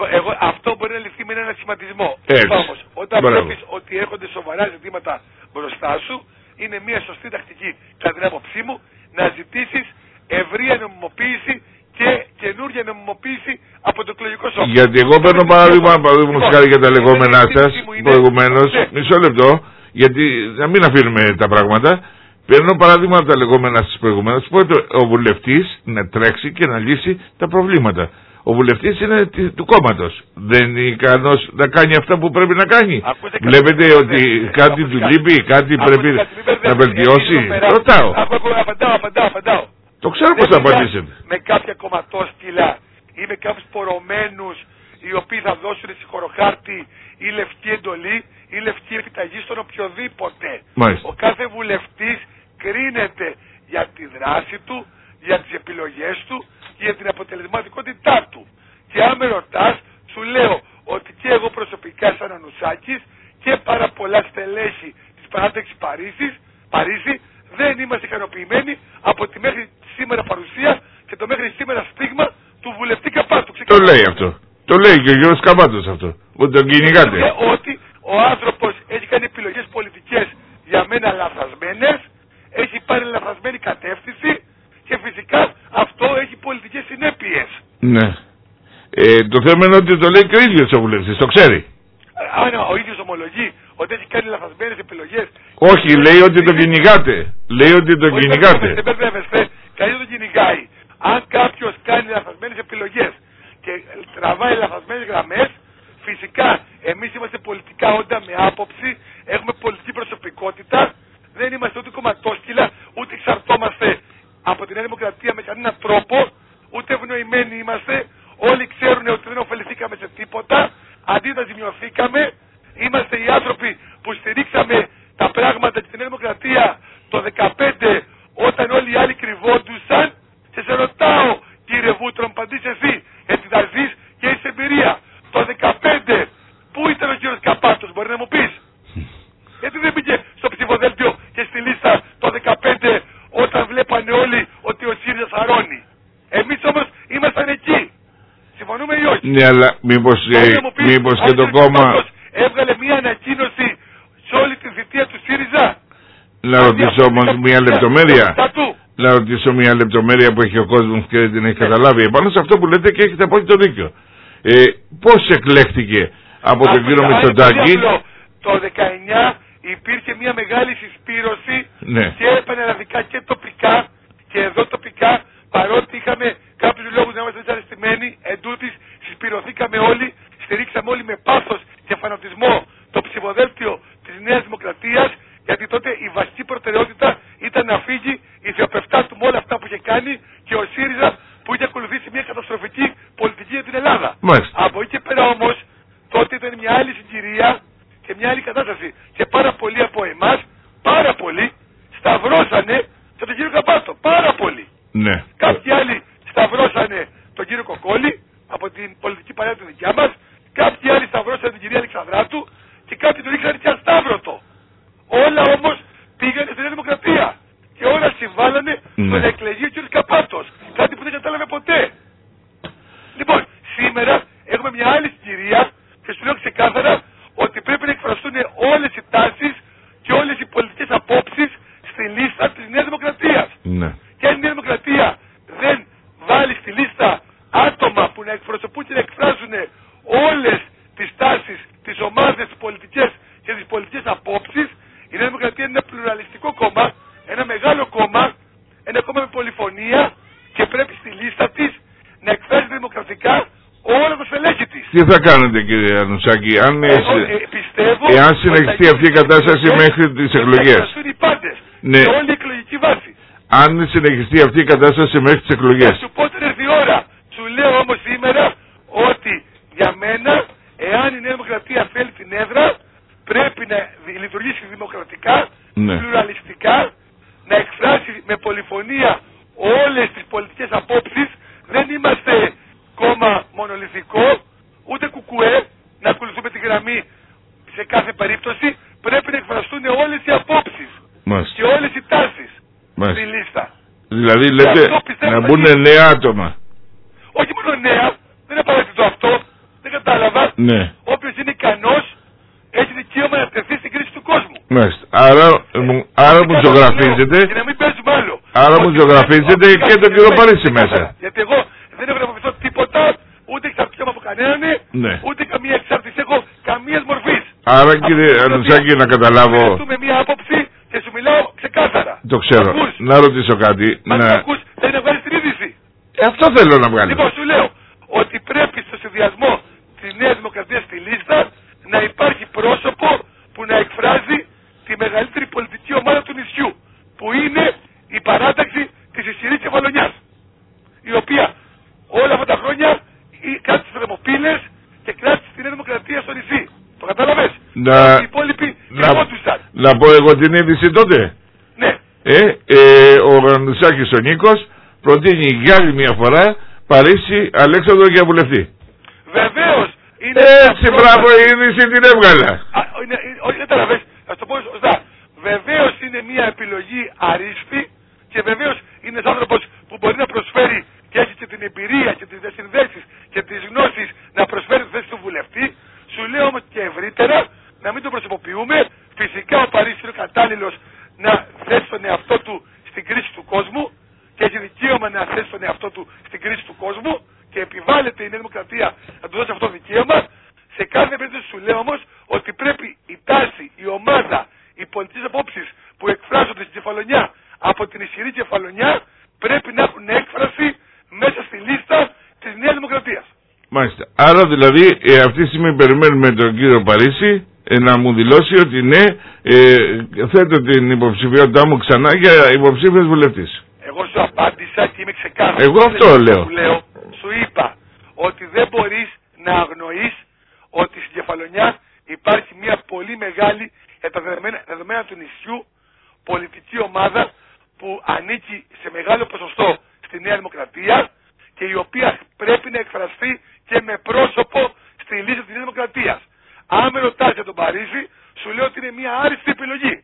Αυτό μπορεί να ληφθεί με έναν σχηματισμό. Όμως, όταν βλέπεις ότι έρχονται σοβαρά ζητήματα μπροστά σου, είναι μια σωστή τακτική, κατά την άποψή μου, να ζητήσεις ευρεία νομιμοποίηση και καινούργια νομιμοποίηση από το εκλογικό σώμα. Γιατί εγώ παίρνω παράδειγμα χάρη για τα λεγόμενά σας προηγουμένως, μισό λεπτό, γιατί να μην αφήνουμε τα πράγματα. Παίρνω παράδειγμα από τα λεγόμενά σας προηγουμένως, που ο βουλευτής να τρέξει και να λύσει τα προβλήματα. Ο βουλευτής είναι του κόμματος. Δεν είναι ικανός να κάνει αυτά που πρέπει να κάνει. Βλέπετε ότι κάτι του λείπει, κάτι πρέπει να βελτιώσει. Ρωτάω. Απαντάω. Το ξέρω πώς θα απαντήσετε. Με κάποια κομματόσκυλα ή με κάποιους πορωμένους οι οποίοι θα δώσουν συγχωροχάρτη ή λευκή εντολή η λευκή επιταγή στον οποιοδήποτε. Μάλιστα. Ο κάθε βουλευτής κρίνεται για τη δράση του, για τις επιλογές του και για την αποτελεσματικότητά του. Και αν με ρωτάς, σου λέω ότι και εγώ προσωπικά σαν Ανουσάκης και πάρα πολλά στελέχη της παράταξης Παρίσι δεν είμαστε ικανοποιημένοι από τη μέχρι σήμερα παρουσία και το μέχρι σήμερα στίγμα του βουλευτή Καπάτου. Το λέει αυτό. Το λέει και ο Γιώργος Καπάτος αυτό. Ότι τον κυνηγάτε. Ότι ο άνθρωπος έχει κάνει επιλογές πολιτικές για μένα λαθασμένες, έχει πάρει λαθασμένη κατεύθυνση και φυσικά αυτό έχει πολιτικές συνέπειες. Ναι. Το θέμα είναι ότι το λέει και ο ίδιος ο βουλευτής, το ξέρει. Ο ίδιος ομολογεί ότι έχει κάνει λαθασμένες επιλογές. Όχι, λέει ότι τον κυνηγάτε. Λέει ότι τον κυνηγάτε. Δεν μπερδεύεστε, κανείς δεν τον κυνηγάει. Αν κάποιος κάνει λαθασμένες επιλογές και τραβάει λαθασμένες γραμμές, φυσικά εμείς είμαστε πολιτικά όντα με άποψη, έχουμε πολιτική προσωπικότητα, δεν είμαστε ούτε κομματόσκυλα, ούτε εξαρτώμαστε από την Νέα Δημοκρατία με κανέναν τρόπο, ούτε ευνοημένοι είμαστε. Όλοι ξέρουν ότι δεν ωφεληθήκαμε σε τίποτα, αντίθετα ζημιωθήκαμε. Είμαστε οι άνθρωποι που στηρίξαμε τα πράγματα και την Νέα Δημοκρατία το 2015 όταν όλοι οι άλλοι κρυβόντουσαν. Και σε ρωτάω, κύριε Βούτρο, απαντήσει εσύ, γιατί θα ζεις και έχεις εμπειρία. Το 2015 πού ήταν ο κύριος Καπάτος, μπορεί να μου πεις? Γιατί δεν πήγε στο ψηφοδέλτιο και στη λίστα το 2015 όταν βλέπανε όλοι ότι ο ΣΥΡΙΖΑ σαρώνει? Εμείς όμως ήμασταν εκεί. Συμφωνούμε ή όχι? Ναι, αλλά μήπως και το κόμμα έβγαλε μια ανακοίνωση σε όλη τη θητεία του ΣΥΡΙΖΑ? Να ρωτήσω όμως μια λεπτομέρεια. Να ρωτήσω μια λεπτομέρεια που έχει ο κόσμος και δεν την έχει καταλάβει. Επάνω σε αυτό που λέτε και έχετε απόλυτο δίκιο. Πώς εκλέχτηκε από τον κύριο Μητσοτάκη? Το 19 υπήρχε μια μεγάλη συσπήρωση, ναι, και πανελλαδικά και τοπικά και εδώ τοπικά, παρότι είχαμε κάποιους λόγους να είμαστε δυσαρεστημένοι, εντούτοις συσπηρωθήκαμε όλοι, στηρίξαμε όλοι με πάθος και φανατισμό το ψηφοδέλτιο της Νέας Δημοκρατίας, γιατί τότε η βασική προτεραιότητα ήταν να φύγει η θεοπευτά του με όλα αυτά που είχε κάνει και ο ΣΥΡΙΖΑ που είχε ακολουθήσει μια καταστροφική πολιτική για την Ελλάδα. Μάλιστα. Από εκεί και πέρα όμως, τότε ήταν μια άλλη συγκυρία και μια άλλη κατάσταση. Και πάρα πολλοί από εμάς, πάρα πολλοί, σταυρώσανε και τον κύριο Καπάτο. Πάρα πολλοί. Ναι. Κάποιοι άλλοι σταυρώσανε τον κύριο Κοκόλη από την πολιτική παρέα του δικιά μας. Κάποιοι άλλοι σταυρώσανε την κυρία Αλεξανδράτου και κάποιοι του ρίξανε και ασταύρωτο. Όλα όμως πήγανε στην Νέα Δημοκρατία. Και όλα συμβάλλανε στο να εκλεγεί ο κ. Καπάτος. Κάτι που δεν κατάλαβε ποτέ. Λοιπόν, σήμερα έχουμε μια άλλη συγκυρία και σου λέω ξεκάθαρα ότι πρέπει να εκφραστούν όλες οι τάσεις και όλες οι πολιτικές απόψεις στη λίστα της Νέας Δημοκρατίας. Ναι. Και αν η Νέα Δημοκρατία δεν βάλει στη λίστα άτομα που να εκπροσωπούν και να εκφράζουν όλες τις τάσεις, τις ομάδες, τις πολιτικές και τις πολιτικές απόψεις, η Νέα Δημοκρατία είναι ένα πλουραλιστικό κόμμα, ένα μεγάλο κόμμα, ένα κόμμα με πολυφωνία και πρέπει στη λίστα της να εκφράζει δημοκρατικά όλα τα στελέχη της. Τι θα κάνετε, κύριε Ανουσάκη, πιστεύω εάν συνεχιστεί αυτή η κατάσταση μέχρι τις εκλογές? Οι πάντες, ναι. σε όλη η εκλογική βάση. Αν συνεχιστεί αυτή η κατάσταση μέχρι τις εκλογές. Θα σου πω ότι έρθει η ώρα. Σου λέω όμως σήμερα ότι για μένα, εάν η Νέα Δημοκρατία θέλει την έδρα, πρέπει να λειτουργήσει δημοκρατικά, ναι, πλουραλιστικά, να εκφράσει με πολυφωνία όλες τις πολιτικές απόψεις. Δεν είμαστε κόμμα μονολυθικό, ούτε κουκουέ, να ακολουθούμε τη γραμμή σε κάθε περίπτωση. Πρέπει να εκφραστούν όλες οι απόψεις και όλες οι τάσεις στη λίστα. Δηλαδή λέτε να μπουν νέα άτομα? Όχι μόνο νέα, δεν είναι απαραίτητο αυτό, δεν κατάλαβα. Ναι. Όποιος είναι ικανός έχει δικαίωμα να τεθεί στην κρίση του κόσμου. Μάλιστα. Άρα μου ζωγραφίζετε. Και να μην παίζουμε άλλο. Άρα μου ζωγραφίζετε και τον κύριο Παρίσι μέσα. Γιατί εγώ δεν έχω να αποφευθώ τίποτα, ούτε εξαρτιόμαι από κανέναν, ναι, ούτε καμία εξάρτηση έχω καμία μορφή. Άρα κύριε Ανουσάκη, να καταλάβω. Έχουμε μία άποψη και σου μιλάω ξεκάθαρα. Το ξέρω. Να ρωτήσω κάτι. Αν το ακούς, θέλει να βγάλεις την είδηση. Αυτό θέλω να βγάλω. Λοιπόν, σου λέω ότι πρέπει στο συνδυασμό της Νέας Δημοκρατίας στη λίστα να υπάρχει πρόσωπο που να εκφράζει τη μεγαλύτερη πολιτική ομάδα του νησιού, που είναι η παράταξη της ισχυρής κεφαλονιάς, η οποία όλα αυτά τα χρόνια κράτησε τις θερμοπύλες και κράτησε τη Νέα Δημοκρατία στο νησί. Το κατάλαβες? Να... Οι Να πω εγώ την είδηση τότε. Ναι. Ο Γρανδουσάκης ο Νίκος προτείνει για άλλη μια φορά Παρίσι Αλέξανδρο για βουλευτή. Βεβαίως. Έτσι, μπράβο, η είδηση την έβγαλα. Όχι, δεν καταλαβαίνεις. Ας το πω σωστά. Βεβαίως είναι μια επιλογή αρίστη και βεβαίως είναι ένας άνθρωπος που μπορεί να προσφέρει και έχει και την εμπειρία και τις διασυνδέσεις και τις γνώσεις να προσφέρει τη θέση του βουλευτή. Σου λέω όμως και ευρύτερα να μην τον προσωποποιούμε. Φυσικά ο Παρίσι είναι κατάλληλος να θέσει τον εαυτό του στην κρίση του κόσμου και έχει δικαίωμα να θέσει τον εαυτό του στην κρίση του κόσμου και επιβάλλεται η Νέα Δημοκρατία να του δώσει αυτό το δικαίωμα. Σε κάθε περίπτωση σου λέω όμως ότι πρέπει η τάση, η ομάδα, οι πολιτικές απόψεις που εκφράζονται στην κεφαλονιά από την ισχυρή κεφαλονιά πρέπει να έχουν έκφραση μέσα στη λίστα της Νέας Δημοκρατίας. Μάλιστα. Άρα δηλαδή αυτή τη στιγμή περιμένουμε τον κύριο Παρίσι να μου δηλώσει ότι ναι, θέτω την υποψηφιότητά μου ξανά για υποψήφιος βουλευτής. Εγώ σου απάντησα και είμαι ξεκάθαρος. Εγώ αυτό λέω. Σου είπα ότι δεν μπορείς να αγνοείς ότι στην κεφαλονιά υπάρχει μια πολύ μεγάλη για τα δεδομένα του νησιού πολιτική ομάδα που ανήκει σε μεγάλο ποσοστό στη Νέα Δημοκρατία και η οποία πρέπει να εκφραστεί και με πρόσωπο στη λίστα της Νέας Δημοκρατίας. Αν με ρωτάς για τον Παρίσι, σου λέω ότι είναι μια άριστη επιλογή.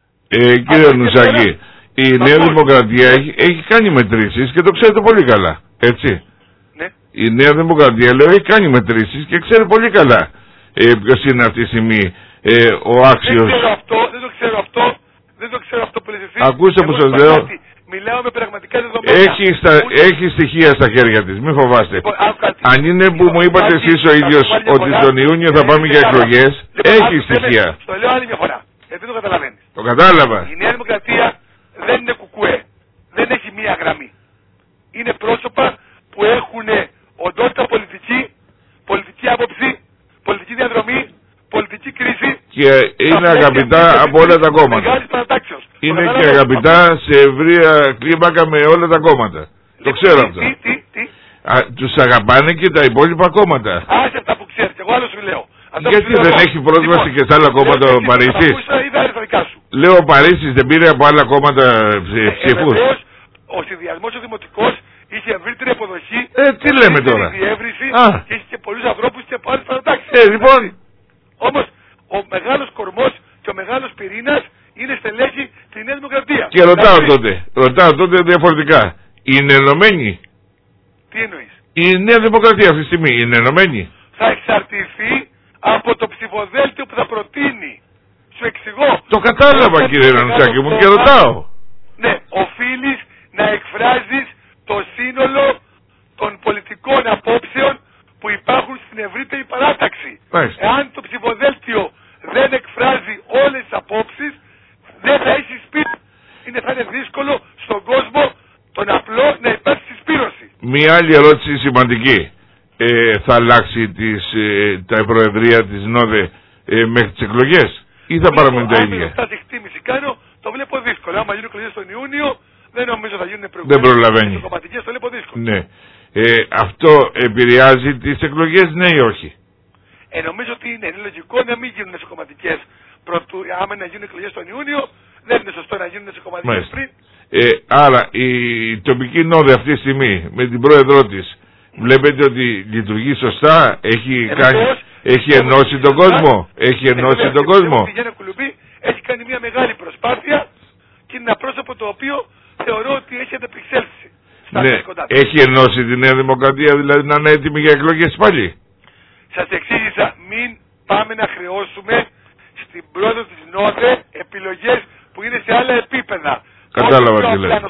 Κύριε Νουσάκη, η Νέα Δημοκρατία έχει κάνει μετρήσεις και το ξέρετε πολύ καλά, έτσι. Ναι. Η Νέα Δημοκρατία, λέω, έχει κάνει μετρήσεις και ξέρει πολύ καλά ποιος είναι αυτή τη στιγμή ο άξιος. Δεν το ξέρω αυτό που λες εσύ. Ακούστε που σας λέω. Μιλάω με πραγματικά δεδομένα. Έχει στοιχεία στα χέρια της, μην φοβάστε. Αν είναι που μου είπατε εσείς ο ίδιος ότι τον Ιούνιο θα πάμε για εκλογές, έχει στοιχεία. Το λέω άλλη μια φορά. Δεν το καταλαβαίνεις. Το κατάλαβα. Η Νέα Δημοκρατία δεν είναι κουκουέ. Δεν έχει μία γραμμή. Είναι πρόσωπα που έχουν οντότητα πολιτική άποψη, πολιτική διαδρομή, πολιτική κρίση. Και είναι αγαπητά από όλα τα κόμματα. Είναι και αγαπητά σε ευρεία κλίμακα με όλα τα κόμματα. Το ξέρω αυτό. Τους αγαπάνε και τα υπόλοιπα κόμματα. Άσε αυτά που ξέρεις, εγώ άλλο σου λέω. Γιατί δεν έχει πρόσβαση και σε άλλα κόμματα ο Παρίσις? Λέω ο Παρίσις δεν πήρε από άλλα κόμματα ψήφους? Ο συνδυασμός ο δημοτικός είχε ευρύτερη αποδοχή. Τι λέμε τώρα? Διεύρυνση και είχε και πολλούς ανθρώπους και από άλλες παρατάξεις. Λοιπόν. Όμως ο μεγάλος κορμός και ο μεγάλος πυρήνας είναι στελέχη της Νέας Δημοκρατίας. Και ρωτάω τότε διαφορετικά. Είναι ενωμένη? Τι εννοείς? Η Νέα Δημοκρατία αυτή τη στιγμή είναι ενωμένη? Θα εξαρτηθεί από το ψηφοδέλτιο που θα προτείνει. Σου εξηγώ. Το κατάλαβα κύριε Ρανουσάκη μου και ρωτάω. Ναι, οφείλεις να εκφράζεις το σύνολο των πολιτικών απόψεων που υπάρχουν στην ευρύτερη παράταξη. Εάν το ψηφοδέλτιο δεν εκφράζει όλες τις απόψεις, δεν θα έχει σπίτι. Θα είναι δύσκολο στον κόσμο τον απλό να υπάρξει συσπήρωση. Μία άλλη ερώτηση σημαντική. Θα αλλάξει τα προεδρία της ΝΟΔΕ μέχρι τις εκλογές ή θα παραμείνουν τα ίδια? Αν τη εκτίμηση κάνω, το βλέπω δύσκολο. Άμα γίνουν εκλογές τον Ιούνιο, δεν νομίζω θα γίνουν προηγούμενες. Δεν προλαβαίνει. Κομματικές, το βλέπω δύσκολο. Ναι. Αυτό επηρεάζει τις εκλογές, ναι ή όχι? Νομίζω ότι είναι λογικό να μην γίνουν εσωκομματικές. Άμα να γίνουν εκλογές τον Ιούνιο, δεν είναι σωστό να γίνουν εσωκομματικές πριν. Άρα η τοπική ΝΟΔΕ αυτή τη στιγμή με την πρόεδρό της βλέπετε ότι λειτουργεί σωστά? Έχει ενώσει τον κόσμο? Έχει ενώσει τον κόσμο? Η Γιάννα Κουλουμπή έχει κάνει μια μεγάλη προσπάθεια και είναι ένα πρόσωπο το οποίο θεωρώ ότι έχει ανταπεξέλθει. Ναι, έχει ενώσει τη Νέα Δημοκρατία, δηλαδή να είναι έτοιμη για εκλογές πάλι? Σας εξήγησα, μην πάμε να χρεώσουμε στην πρόεδρο της ΝΟΔΕ επιλογές που είναι σε άλλα επίπεδα. Κατάλαβα τι λέτε.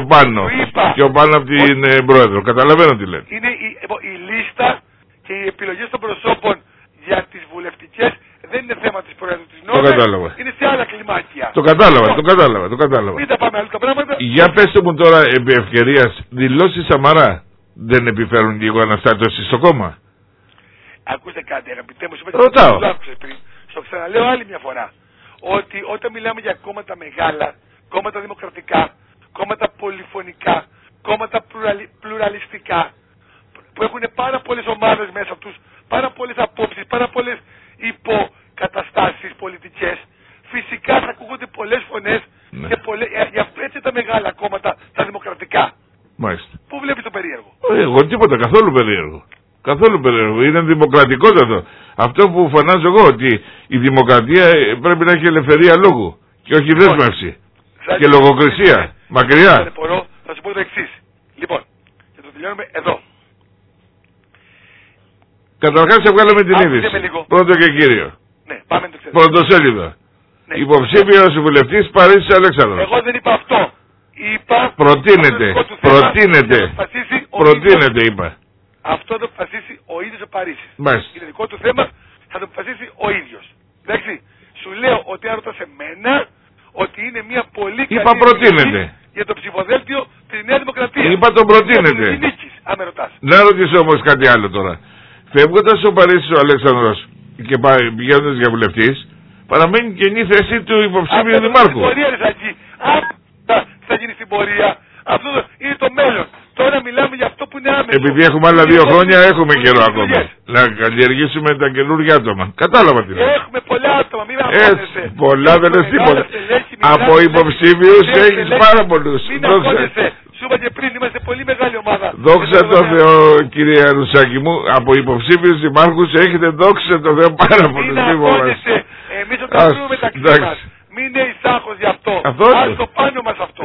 Πιο πάνω από την πρόεδρο. Καταλαβαίνω τι λέτε. Είναι η λίστα και οι επιλογές των προσώπων για τις βουλευτικές δεν είναι θέμα της πρόεδρου της ΝΟΔΕ. Το κατάλαβα. Είναι σε άλλα κλιμάκια. Το κατάλαβα. Μην τα πάμε άλλα τα πράγματα. Για πέστε μου τώρα επί ευκαιρίας, δηλώσεις Σαμαρά δεν επιφέρουν λίγο αναστάτωση στο κόμμα? Ακούστε κάτι αγαπητέ μου. Ρωτάω. Στο ξαναλέω άλλη μια φορά. Ότι όταν μιλάμε για κόμματα μεγάλα, κόμματα δημοκρατικά, κόμματα πολυφωνικά, κόμματα πλουραλιστικά, που έχουν πάρα πολλές ομάδες μέσα τους, πάρα πολλές απόψεις, πάρα πολλές υποκαταστάσεις πολιτικές, φυσικά θα ακούγονται πολλές φωνές και γι' αυτό έτσι τα μεγάλα κόμματα, τα δημοκρατικά. Μάλιστα. Πού βλέπεις το περίεργο? Εγώ τίποτα, καθόλου περίεργο. Καθόλου περίεργο. Είναι δημοκρατικότατο. Αυτό που φωνάζω εγώ, ότι η δημοκρατία πρέπει να έχει ελευθερία λόγου και όχι δέσμευση. Και λογοκρισία. Μακριά. Θα σου πω το εξής. Λοιπόν, και το τελειώνουμε εδώ. Καταρχάς βγάλαμε την είδηση. Πρώτο και κύριο. Ναι, πάμε το ξέρω. Πρωτοσέλιδο. Ναι. Υποψήφιος βουλευτής Παρίσι Αλέξανδρος. Εγώ δεν είπα αυτό. Είπα. Προτείνεται. Προτείνεται είπα. Αυτό θα το αποφασίσει ο ίδιος ο Παρίσις. Μάλιστα. Είναι δικό του θέμα, θα το αποφασίσει ο ίδιος. Εντάξει. Σου λέω ότι αν ρωτάς εμένα, ότι είναι μια πολύ καλή για το ψηφοδέλτιο της Νέας Δημοκρατίας. Είπα τον προτείνεται. Αν με ρωτάς. Να ρωτήσω όμως κάτι άλλο τώρα. Φεύγοντας ο Παρίσις ο Αλέξανδρος και πηγαίνοντας για βουλευτής, παραμένει καινή θέση του υποψήφιου δημάρχου. Θα γίνει στην πορεία. Αυτό είναι το μέλλον. Τώρα μιλάμε για αυτό που είναι άμεσο. Επειδή έχουμε άλλα 2 χρόνια, έχουμε καιρό ακόμα. Να καλλιεργήσουμε τα καινούργια άτομα. Κατάλαβα τι λέω. Έχουμε πολλά άτομα, μην αγχώνεσαι. Πολλά δεν είναι τίποτα. Από υποψήφιους έχεις πάρα πολλούς. Μην αγχώνεσαι. Σου είπα και πριν, είμαστε πολύ μεγάλη ομάδα. Δόξα τω Θεώ, κύριε Ρουσάκη μου, από υποψήφιους δημάρχους έχετε δόξα τω Θεώ πάρα πολλούς. Μην αγχώνεσαι. Εμείς θα τα βρούμε μεταξύ μας. Μην είναι εισάχος γι' αυτό. Ας το πάνω μας αυτό.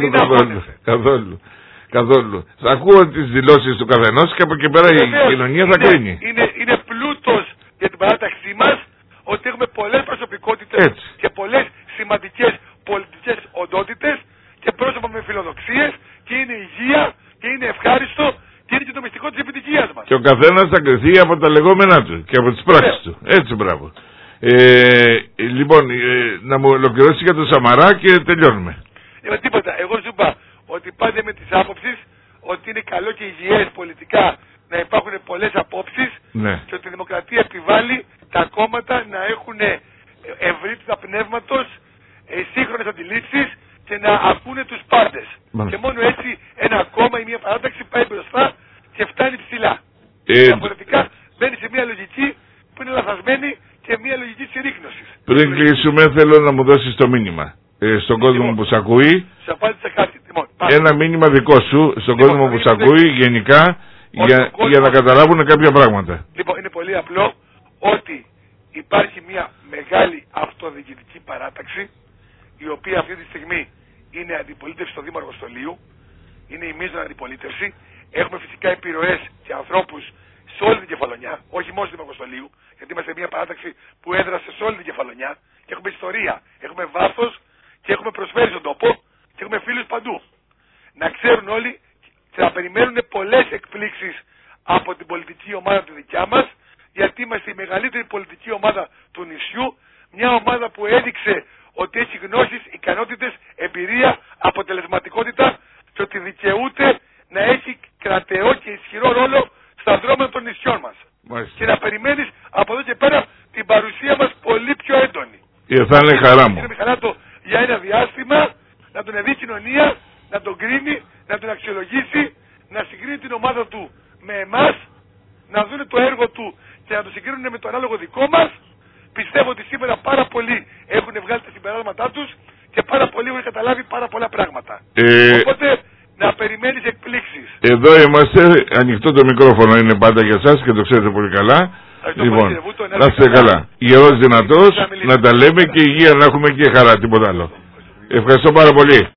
Καθόλου. Θα ακούω τις δηλώσεις του καθενός και από εκεί πέρα η κοινωνία θα κρίνει. Είναι πλούτος για την παράταξή μας ότι έχουμε πολλές προσωπικότητες και πολλές σημαντικές πολιτικές οντότητες και πρόσωπα με φιλοδοξίες και είναι υγεία και είναι ευχάριστο και είναι και το μυστικό της επιτυχίας μας. Και ο καθένας θα κριθεί από τα λεγόμενά του και από τις πράξεις του. Έτσι, μπράβο. Λοιπόν, να μου ολοκληρώσει για τον Σαμαρά και τελειώνουμε. Τίποτα. Εγώ σου είπα ότι πάντα με τις άποψεις ότι είναι καλό και υγιές πολιτικά να υπάρχουν πολλές απόψεις και ότι η δημοκρατία επιβάλλει τα κόμματα να έχουν ευρύτητα πνεύματος, σύγχρονες αντιλήψεις και να ακούνε τους πάντες. Και μόνο έτσι ένα κόμμα ή μια παράταξη πάει μπροστά και φτάνει ψηλά. Διαφορετικά μπαίνει σε μια λογική που είναι λαθασμένη και μια λογική συρρίκνωσης. Πριν κλείσουμε θέλω να μου δώσεις το μήνυμα. Στον κόσμο που σ' ακούει, ένα μήνυμα δικό σου στον κόσμο που σ' ακούει γενικά για να καταλάβουν κάποια πράγματα. Λοιπόν, είναι πολύ απλό ότι υπάρχει μια μεγάλη αυτοδιοικητική παράταξη η οποία αυτή τη στιγμή είναι αντιπολίτευση στο Δήμαρχο Στολίου, είναι η μείζωνα αντιπολίτευση. Έχουμε φυσικά επιρροές και ανθρώπους σε όλη την Κεφαλονιά, όχι μόνο στο Δήμαρχο Στολίου, γιατί είμαστε μια παράταξη που έδρασε σε όλη την Κεφαλονιά και έχουμε ιστορία, έχουμε βάθος και έχουμε προσφέρει στον τόπο και έχουμε φίλους παντού. Να ξέρουν όλοι και να περιμένουν πολλές εκπλήξεις από την πολιτική ομάδα τη δικιά μας, γιατί είμαστε η μεγαλύτερη πολιτική ομάδα του νησιού, μια ομάδα που έδειξε ότι έχει γνώσεις, ικανότητες, εμπειρία, αποτελεσματικότητα και ότι δικαιούται να έχει κρατεό και ισχυρό ρόλο στα δρόμενα των νησιών μας. Και να περιμένεις από εδώ και πέρα την παρουσία μας πολύ πιο έντονη. Θα είναι χαρά μου. Είναι χαρά για ένα διάστημα να τον δει η κοινωνία, να τον κρίνει, να τον αξιολογήσει, να συγκρίνει την ομάδα του με εμάς, να δουν το έργο του και να το συγκρίνουν με το ανάλογο δικό μας. Πιστεύω ότι σήμερα πάρα πολλοί έχουν βγάλει τα συμπεράσματά τους και πάρα πολλοί έχουν καταλάβει πάρα πολλά πράγματα. Οπότε να περιμένεις εκπλήξεις. Εδώ είμαστε, ανοιχτό το μικρόφωνο είναι πάντα για εσάς και το ξέρετε πολύ καλά. Λοιπόν, να είστε καλά. Γερός δυνατός, να τα λέμε και υγεία να έχουμε και χαρά, τίποτα άλλο. Ευχαριστώ πάρα πολύ.